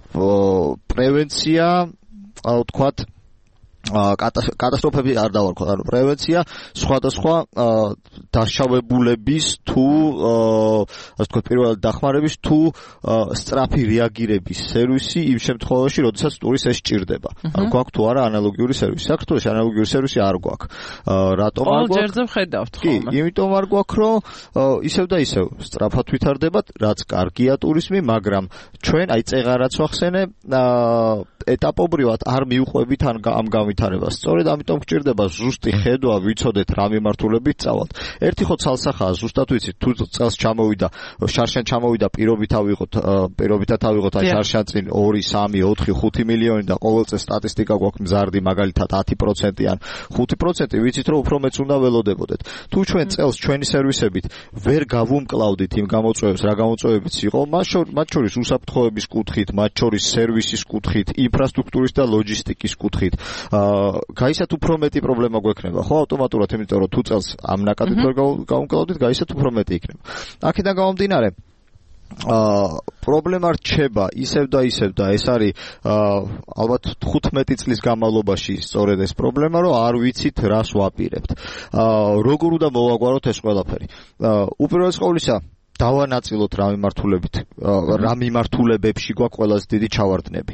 Speaker 9: პრევენცია, ვთქვათ, კატასტროფები არ დავარქვათ, ანუ პრევენცია სხვადასხვა დაშავებულების თუ ასე ვთქვათ პირველად დახმარების თუ სწრაფი რეაგირების სერვისი იმ შემთხვევაში, როდესაც ტურისტს ეს სჭირდება. ანუ გვაქვს თუ არა ანალოგიური სერვისი? საქართველოში ანალოგიური სერვისი არ გვაქვს. რატომ არ გვაქვს?
Speaker 2: ჯერზე ვხედავთ ხოლმე.
Speaker 9: კი, იმიტომ არ გვაქვს, რომ ისევ და ისევ სწრაფად ვითარდებათ, რაც კარგია ტურიზმი, მაგრამ ჩვენ აი წეღარაც ვახსენე, ეტაპობრივად არ მივყვებით ამ განვითარებას. სწორედ ამიტომ გჭირდება ზუსტი ხედვა, ვიცოდეთ რა მიმართულებით წავალთ. ერთი ხო ცალსახაა, ზუსტად ვიცით, თუ წელს ჩამოვიდა, შარშან ჩამოვიდა პირობითად ავიღოთ აი შარშან წინ 2, 3, 4, 5 მილიონი და ყოველ წელს სტატისტიკა გვაქვს მზარდი, მაგალითად 10% ან 5%, ვიცით რომ უფრო მეც უნდა ველოდებოდეთ. თუ ჩვენ წელს ჩვენი სერვისებით ვერ გავუმკლავდით იმ გამოწვევებს, რა გამოწვევებიც იყო, მათ შორის უსაფრთხოების კუთხით, მათ შორის სერვისის კუთხით, ინფრასტრუქტურის და ლოჯისტიკის კუთხით, გაისათ უფრო მეტი პრობლემა გვექნება, ხო, ავტომატურად, იმიტომ რომ თუ წელს ამ ნაკადით ვერ გავუმკლავდით, გაისათ უფრო მეტი იქნება. აქედან გამომდინარე პრობლემა რჩება ისევ და ეს არის ალბათ 15 წლის განმავლობაში სწორედ ეს პრობლემა, რომ არ ვიცით რას ვაპირებთ. როგორ უნდა მოვაგვაროთ ეს ყველაფერი. უპირველეს ყოვლისა დავანაწილოთ რა მიმართულებებში გვაქვს ყველაზე დიდი ჩავარდნები.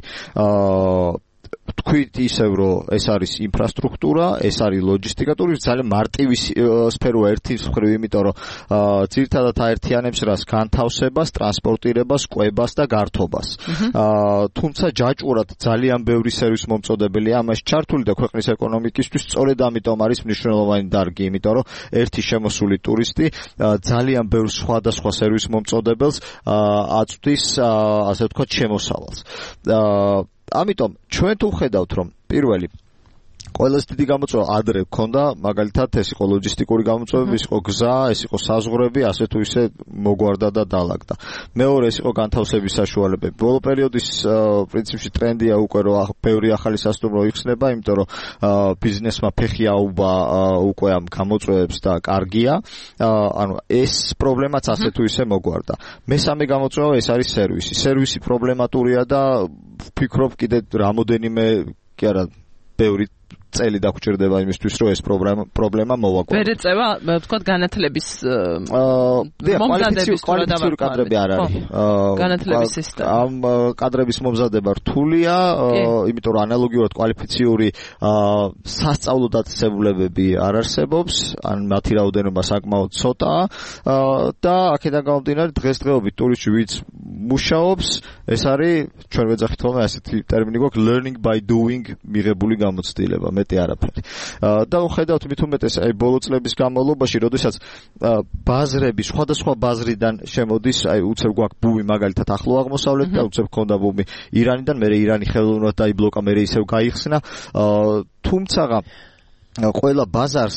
Speaker 9: თქვით ისევ რომ ეს არის ინფრასტრუქტურა, ეს არის ლოჯისტიკა, ტურიზმი ძალიან მარტივი სფეროა ერთი მხრივ, იმიტომ რომ ძირითადად აერთიანებს რას? განთავსებას, ტრანსპორტირებას, კვებას და გართობას. თუმცა ჯაჭვურად ძალიან ბევრი სერვის მომწოდებელია ამაში ჩართული და ქვეყნის ეკონომიკისთვის სწორედ ამიტომ არის მნიშვნელოვანი დარგი, იმიტომ რომ ერთი შემოსული ტურისტი ძალიან ბევრ სხვადასხვა სერვის მომწოდებელს აწვდის, ასე ვთქვათ, შემოსავალს. ამიტომ ჩვენ თუ ხედავთ რომ პირველი ყველაზე დიდი გამოწვევა ადრე გქონდა, მაგალითად ეს იყო ლოჯისტიკური გამოწვევები, ეს იყო გზა, ეს იყო საზღვრები, ასე თუ ისე მოგვარდა და დაალაგდა. მეორე ეს იყო განთავსების საშუალებები. ბოლო პერიოდის პრინციპში ტრენდია უკვე რომ ბევრი ახალი სასტუმრო იხსნება, იმიტომ რომ ბიზნესმა ფეხი აუვა უკვე ამ გამოწვევებს და კარგია. ანუ ეს პრობლემაც ასე თუ ისე მოგვარდა. მესამე გამოწვევა ეს არის სერვისი. სერვისი პრობლემატურია და ვფიქრობ კიდე რამოდენიმე კი არა ბევრი წელი დაგჭირდება იმისთვის რომ ეს პრობლემა მოვაგვაროთ. ვერ
Speaker 2: ეწევა, ვთქვათ, განათლების
Speaker 9: კვალიფიციური კადრები არ არის.
Speaker 2: განათლების სისტემა.
Speaker 9: ამ კადრების მომზადება რთულია, იმიტომ რომ ანალოგიურად კვალიფიციური სასწავლო დაწესებულებები არ არსებობს, ან მათი რაოდენობა საკმაოდ ცოტაა და აქედან გამომდინარე დღესდღეობით ტურისტი ვინც მუშაობს, ეს არის ჩვენ ვეძახით ხოლმე ასეთი ტერმინი გვაქვს learning by doing მიღებული გამოცდილება. მეტი არაფერი. და ვხედავთ მით უმეტეს აი ბოლო წლების განმავლობაში, როდესაც ბაზრები სხვადასხვა ბაზრიდან შემოდის, აი უცებ გვაქვს ბუმი მაგალითად ახლო აღმოსავლეთიდან და უცებ ქონდა ბუმი ირანიდან, მე ირანი ხელოვნურად დაიბლოკა, მე ისევ გაიხსნა. თუმცა ყველა ბაზარს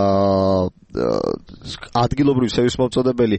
Speaker 9: ადგილობრივი სერვის მომწოდებელი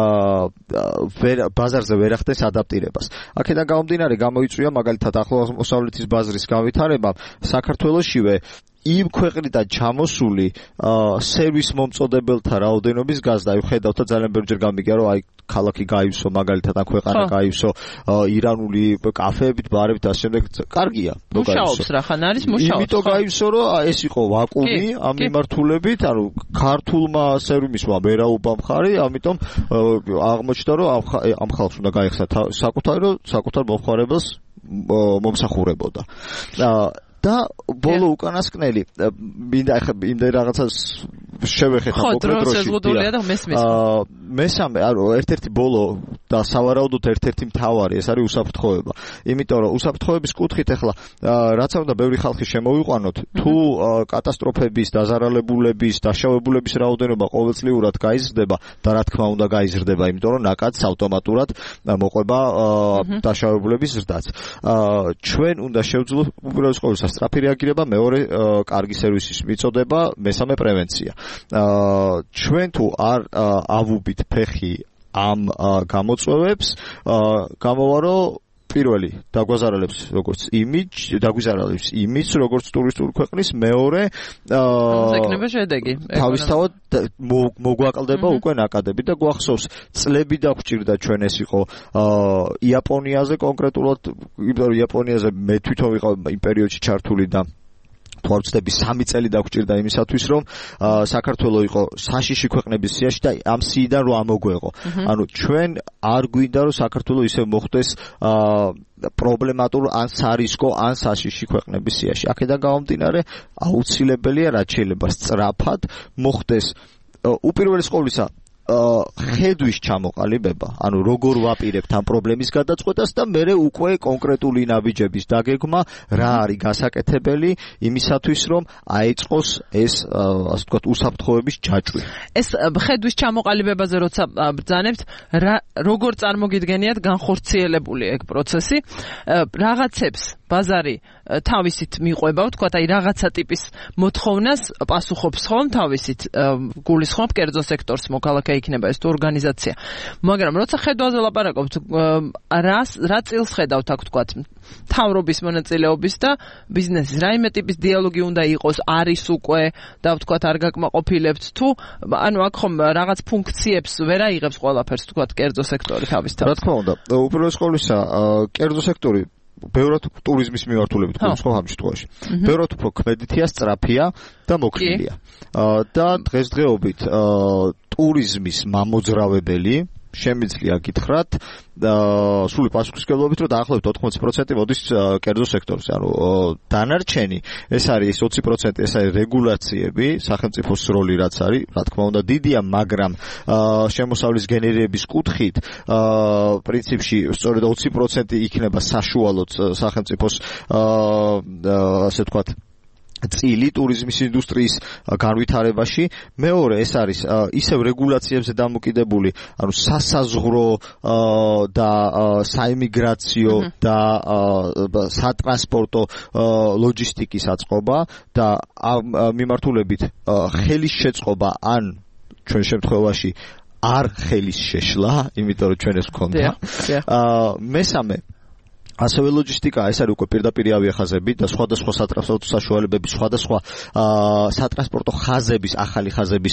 Speaker 9: ბაზარზე ვერ ახდენს ადაპტირებას. აქედან გამომდინარე გამოიწვია მაგალითად ახლო აღმოსავლეთის ბაზრის განვითარება საქართველოშივე იმ ქვეყნიდან ჩამოსული სერვის მომწოდებელთა რაოდენობის გაზრდა. აი ხედავთ და ძალიან ბევრჯერ გამიგია რომ აი ქალაქი გაივსო მაგალითად ან ქვეყანა გაივსო ირანული კაფეებით, ბარებით და შემდეგ კარგია.
Speaker 2: მუშაობს რახან არის მუშაობს.
Speaker 9: იმიტომ გაივსო რომ ეს იყო ვაკუუმი ამ მიმართულებით, ანუ ქართულმა სერვისმა ვერაუბა მხარი, ამიტომ აღმოჩნდა რომ ამ ხალხს უნდა გაიხსნა საკუთარ მომხმარებელს მომსახურებოდა. და ბოლო უკანასკნელი მინდა რაღაცას შევეხეთ ამ
Speaker 2: პროცესში.
Speaker 9: მესამე, ანუ ერთ-ერთი ბოლო და სავარაუდოდ ერთ-ერთი მთავარი, ეს არის უსაფრთხოება. იმიტომ რომ უსაფრთხოების კუთხით ახლა რაც უნდა ბევრი ხალხი შემოვიყვანოთ, თუ კატასტროფების, დაზარალებულების, დაშავებულების რაოდენობა ყოველწლიურად გაიზრდება და რა თქმა უნდა გაიზრდება, იმიტომ რომ ნაკადს ავტომატურად მოყვება დაშავებულების ზრდაც. ჩვენ უნდა შევძლოთ უპირველეს ყოვლისა სწრაფი რეაგირება, მეორე კარგი სერვისის მიწოდება, მესამე პრევენცია. ჩვენ თუ არ ავუბით ფეხი ამ გამოწვევებს, გამოვა რომ პირველი დაგვიზარალებს როგორც იმიჯს როგორც ტურისტული ქვეყნის, მეორე
Speaker 2: ზეკნება შედეგი.
Speaker 9: თავისთავად მოგვაკლდება უკვე ნაკადები და გვახსოვს წლები დაგვჭირდა ჩვენ ეს იყო იაპონიაზე კონკრეტულად, იმიტომ რომ იაპონიაზე მე თვითონ ვიყავ იმ პერიოდში ჩართული და თვალწდები 3 წელი დაგვჭირდა იმისათვის რომ საქართველოს იყო საშიში ქვეყნების სიაში და ამ სიიდან რომ ამოგვეღო. ანუ ჩვენ არ გვინდა რომ საქართველოს ისე მოხდეს პრობლემატურ ან სარისკო ან საშიში ქვეყნების სიაში. აქედან გამომდინარე აუცილებელია რაც შეიძლება სწრაფად მოხდეს უპირველეს ყოვლისა ხედვის ჩამოყალიბება, ანუ როგორ ვაპირებთ ამ პრობლემის გადაწყვეტას და მე უკვე კონკრეტული ნაბიჯების დაგეგმა რა არის გასაკეთებელი იმისათვის რომ აეწყოს ეს ასე ვთქვათ უსაფრთხოების ჯაჭვი.
Speaker 2: ეს ხედვის ჩამოყალიბებაზე როცა ბრძანებთ, როგორ წარმოგიდგენიათ განხორციელებული ეგ პროცესი, რაღაცებს ბაზარი თავისით მიყვება, ვთქვათ, აი რაღაცა ტიპის მოთხოვნას პასუხობს ხომ თავისით გულისხმობ კერძო სექტორს, მოქალაქე იქნება ეს თუ ორგანიზაცია. მაგრამ როცა ხედვაზე ლაპარაკობთ, რა წილს ხედავთ აქ ვთქვათ, მთავრობის მონაწილეობის და ბიზნესის რაიმე ტიპის დიალოგი უნდა იყოს, არის უკვე და ვთქვათ არ გაკმაყოფილებთ თუ ანუ აქ ხომ რაღაც ფუნქციებს ვერ აიღებს ყველაფერს ვთქვათ კერძო სექტორი თავის თავს.
Speaker 9: რა თქმა უნდა, უპირველეს ყოვლისა, კერძო სექტორი ბევრად ტურიზმის მიმართულებით გულისხმობ ამ შემთხვევაში. ბევრად უფრო ქმედითია, სწრაფია და მოქნილია. და დღესდღეობით ტურიზმის მამოძრავებელი შემიძლია გითხრათ სრული პასუხისმგებლობით რომ დაახლოებით 80% მოდის კერძო სექტორზე. ანუ დანარჩენი ეს არის 20%, ეს არის რეგულაციები, სახელმწიფოს როლი რაც არის, რა თქმა უნდა დიდია, მაგრამ შემოსავლის გენერირების კუთხით პრინციპში სწორედ 20% იქნება საშუალოდ სახელმწიფოს ასე ვთქვათ წილი ტურიზმის ინდუსტრიის განვითარებაში. მეორე ეს არის ისევ რეგულაციებზე დამოკიდებული, ანუ სასაზღვრო და საიმიგრაციო და სატრანსპორტო ლოჯისტიკის აწყობა და მიმართულებით ხელის შეწყობა ან ჩვენ შემთხვევაში არ ხელის შეშლა, იმიტომ რომ ჩვენ ეს გვქონდა. მესამე ასევე ლოჯისტიკა, ეს არის უკვე პირდაპირი ავიახაზები და სხვადასხვა სატრანსპორტო საშუალებები, სხვადასხვა სატრანსპორტო ხაზების, ახალი ხაზების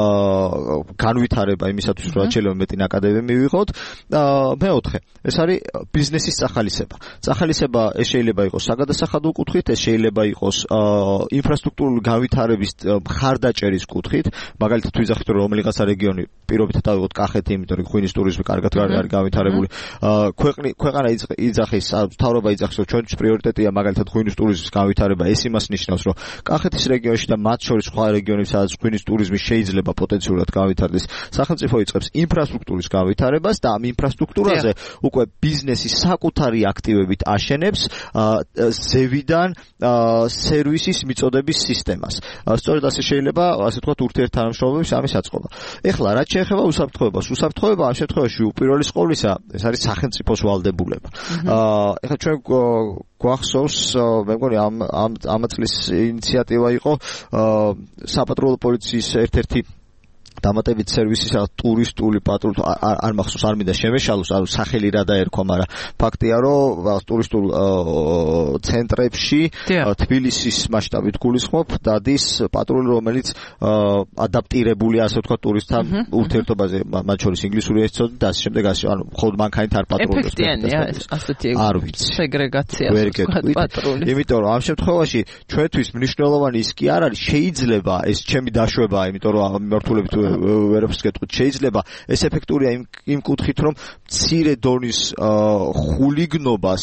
Speaker 9: განვითარება იმისათვის, რომ შეიძლება მეტი ნაკადები მივიღოთ. მეოთხე, ეს არის ბიზნესის წახალისება. წახალისება ეს შეიძლება იყოს საგადასახადო კუთხით, ეს შეიძლება იყოს ინფრასტრუქტურული განვითარების მხარდაჭერის კუთხით. მაგალითად ვიძახით, რომ რომელიღაცა რეგიონი პირობითად ავიღოთ კახეთი, იმიტომ რომ ღვინის ტურიზმი კარგად არის განვითარებული. ქვეყანა იძახის თავრობა იძახის, რომ ჩვენთვის პრიორიტეტია მაგალითად ღვინის ტურიზმის განვითარება. ეს იმას ნიშნავს, რომ კახეთის რეგიონში და მათ შორის სხვა რეგიონებში, სადაც ღვინის ტურიზმი შეიძლება პოტენციურად განვითარდეს, სახელმწიფო იწყებს ინფრასტრუქტურის განვითარებას და ამ ინფრასტრუქტურაზე უკვე ბიზნესი საკუთარი აქტივებით აშენებს ზევიდან სერვისის მიწოდების სისტემას. სწორედ ასე შეიძლება, ასე ვთქვათ, ურთიერთთანამშრომლობის ამის აწყობა. ეხლა რაც შეეხება უსაფრთხოებას, უსაფრთხოება ამ შემთხვევაში უპირველეს ყოვლისა ეს არის სახელმწიფოს ვალდებულება. ეხლა ჩვენ გვახსოვს, მე მგონი ამ წლის ინიციატივა იყო საპატრულო პოლიციის ერთ-ერთი დამატებით სერვისის ტურისტული პატრული არ მახსოვს, არ მინდა შემეშალოს, ანუ სახელი რა დაერქვა, მაგრამ ფაქტია, რომ ტურისტულ ცენტრებში თბილისის მასშტაბით გულისხმობ დადის პატრული, რომელიც ადაპტირებულია, ასე ვთქვათ, ტურისტთან ურთიერთობაზე, მათ შორის ინგლისური ეცოდით და ასე შემდეგ, ანუ მხოლოდ მანქანით არ პატრულობს.
Speaker 2: ეფექტიანია ასეთი სეგრეგაცია, პატრული.
Speaker 9: იმიტომ რომ ამ შემთხვევაში ჩვენთვის მნიშვნელოვანი ის კი არ არის, შეიძლება ეს ჩემი დაშვებაა, იმიტომ რომ მიმართულებით ვერაფერს გეტყვით, შეიძლება ეს ეფექტურია იმ კუთხით, რომ მცირე დონის ხულიგნობას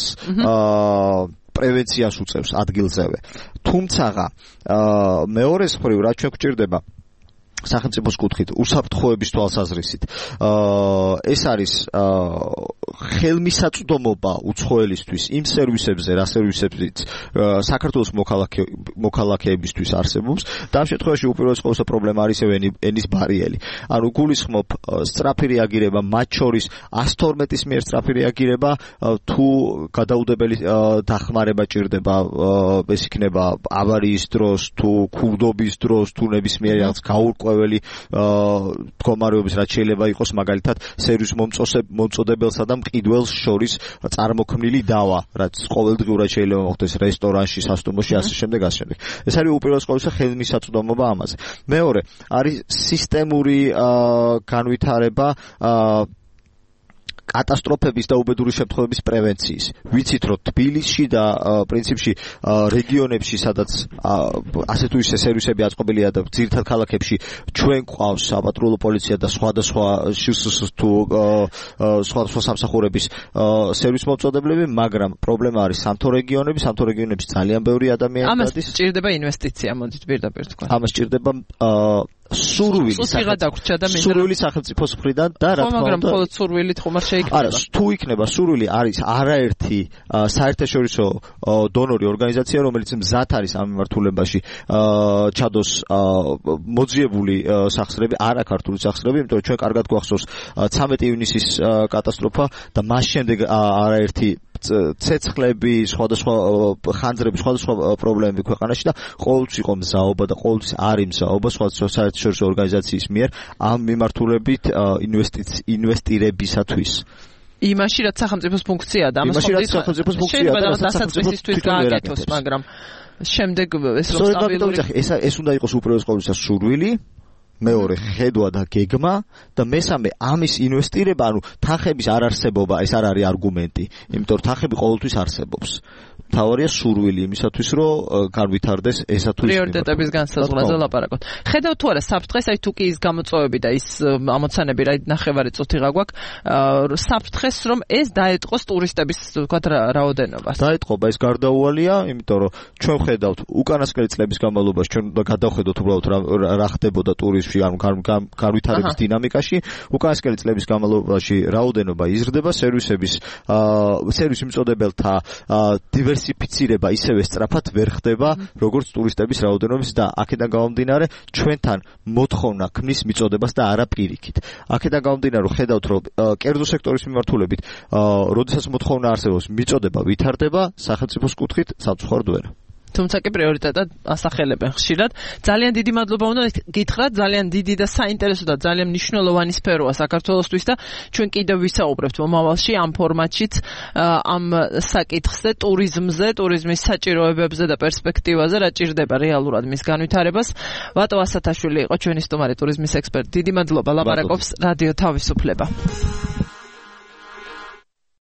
Speaker 9: პრევენციას უწევს ადგილზევე. თუმცა მეორე მხრივ რაც ჩვენ გვჭირდება სახელმწიფოს კუთხით უსაფრთხოების თვალსაზრისით ეს არის ხელმისაწვდომობა უცხოელისთვის იმ სერვისებზე, რა სერვისებიც საქართველოს მოქალაქეებისთვის არსებობს და ამ შემთხვევაში უპირველეს ყოვლისა პრობლემა არის ენის ბარიერი. ანუ გულისხმობ სწრაფი რეაგირება, მათ შორის 112-ის მიერ სწრაფი რეაგირება, თუ გადაუდებელი დახმარება ჭირდება, ეს იქნება ავარიის დროს, თუ ქურდობის დროს, თუ ნებისმიერი რაღაც გაურკვეველი მდგომარეობის რაც შეიძლება იყოს, მაგალითად სერვის მომწოდებელსა და მყიდველს შორის წარმოქმნილი დავა, რაც ყოველდღიურად შეიძლება მოხდეს რესტორანში, სასტუმროში, ასე შემდეგ, ასე შემდეგ. ეს არის უპირველეს ყოვლისა ხელმისაწვდომობა ამაზე. მეორე არის სისტემური განვითარება კატასტროფების და უბედური შემთხვევების პრევენციის. ვიცით, რომ თბილისში და პრინციპში რეგიონებში, სადაც ასე თუ ისე სერვისები აწყობილია და ძირითად ქალაქებში ჩვენ გვყავს საპატრულო პოლიცია და სხვადასხვა თუ სხვადასხვა სამსახურების სერვის მომწოდებლები, მაგრამ პრობლემა არის სამთო რეგიონებში ძალიან ბევრი ადამიანი
Speaker 2: დადის. ამას სჭირდება ინვესტიცია, მოდით პირდაპირ თქვა.
Speaker 9: ამას სჭირდება სურვილი სახელმწიფოს მხრიდან და რა თქმა უნდა,
Speaker 2: მაგრამ მხოლოდ სურვილით ხომ არ შეიქნება.
Speaker 9: არა, თუ იქნება სურვილი, არის არაერთი საერთაშორისო დონორი ორგანიზაცია, რომელიც მზად არის ამ მიმართულებაში ჩადოს მოძიებული სახსრები, არა ქართული სახსრები, იმიტომ რომ ჩვენ კარგად გვახსოვს 13 ივნისის კატასტროფა და მას შემდეგ არაერთი ცეცხლები, სხვადასხვა ხანძრები, სხვადასხვა პრობლემები ქვეყანაში და ყოველთვის იყო მზაობა და ყოველთვის არის მზაობა სხვადასხვა საერთაშორისო ორგანიზაციის მიერ ამ მიმართულებით ინვესტირებისათვის.
Speaker 2: იმაში რაც სახელმწიფოს ფუნქციაა და ამას შეიძლება დასაწყისისთვის გააკეთოს, მაგრამ შემდეგ ეს რომ სტაბილური
Speaker 9: ეს უნდა იყოს უპირველეს ყოვლისა სურვილი, მეორე ხედვა და გეგმა და მესამე ამის ინვესტირება, ანუ თანხების არ არსებობა, ეს არ არის არგუმენტი, იმიტომ რომ თანხები ყოველთვის არსებობს. თავარია სურვილი იმისათვის, რომ განვითარდეს ესა თუ ის
Speaker 2: პრიორიტეტების განსაზღვრაზე ლაპარაკობთ. ხედავთ თუ არა საფრთხეს, აი თუ კი ის გამოწვევები და ის ამოცანები რა ნახევარი წუთი რა გვაქვს, საფრთხეს რომ ეს დაეტყოს ტურისტების ვთქვათ რაოდენობას.
Speaker 9: დაეტყობა ეს გარდაუვალია, იმიტომ რომ ჩვენ ხედავთ უკანასკნელი წლების განმავლობაში ჩვენ გადავხედოთ უბრალოდ რა ხდებოდა ტურიზმში, ანუ განვითარების დინამიკაში, უკანასკნელი წლების განმავლობაში რაოდენობა იზრდება, სერვისის მიწოდებელთა დივერსიფიცირება ისევე სწრაფად ვერ ხდება, როგორც ტურისტების რაოდენობის და აქედან გამომდინარე ჩვენთან მოთხოვნა ქმნის მიწოდებას და არა პირიქით. აქედან გამომდინარე რომ ხედავთ რომ კერძო სექტორის მიმართულებით, როდესაც მოთხოვნა არსებობს, მიწოდება ვითარდება, სახელმწიფოს კუთხით სამწუხაროდ ვერ.
Speaker 2: თუმცა კი პრიორიტეტად ასახელებენ ხშირად. ძალიან დიდი მადლობა უნდა გითხრათ, ძალიან დიდი და საინტერესო და ძალიან მნიშვნელოვანი სფეროა საქართველოსთვის და ჩვენ კიდევ ვისაუბრებთ მომავალში ამ ფორმატშიც ამ საკითხზე, ტურიზმზე, ტურიზმის საჭიროებებზე და პერსპექტივაზე, რა ჭირდება რეალურად მის განვითარებას. ვატო ასათაშვილი იყო ჩვენი სტუმარი, ტურიზმის ექსპერტი. დიდი მადლობა, ლაპარაკობს რადიო თავისუფლება.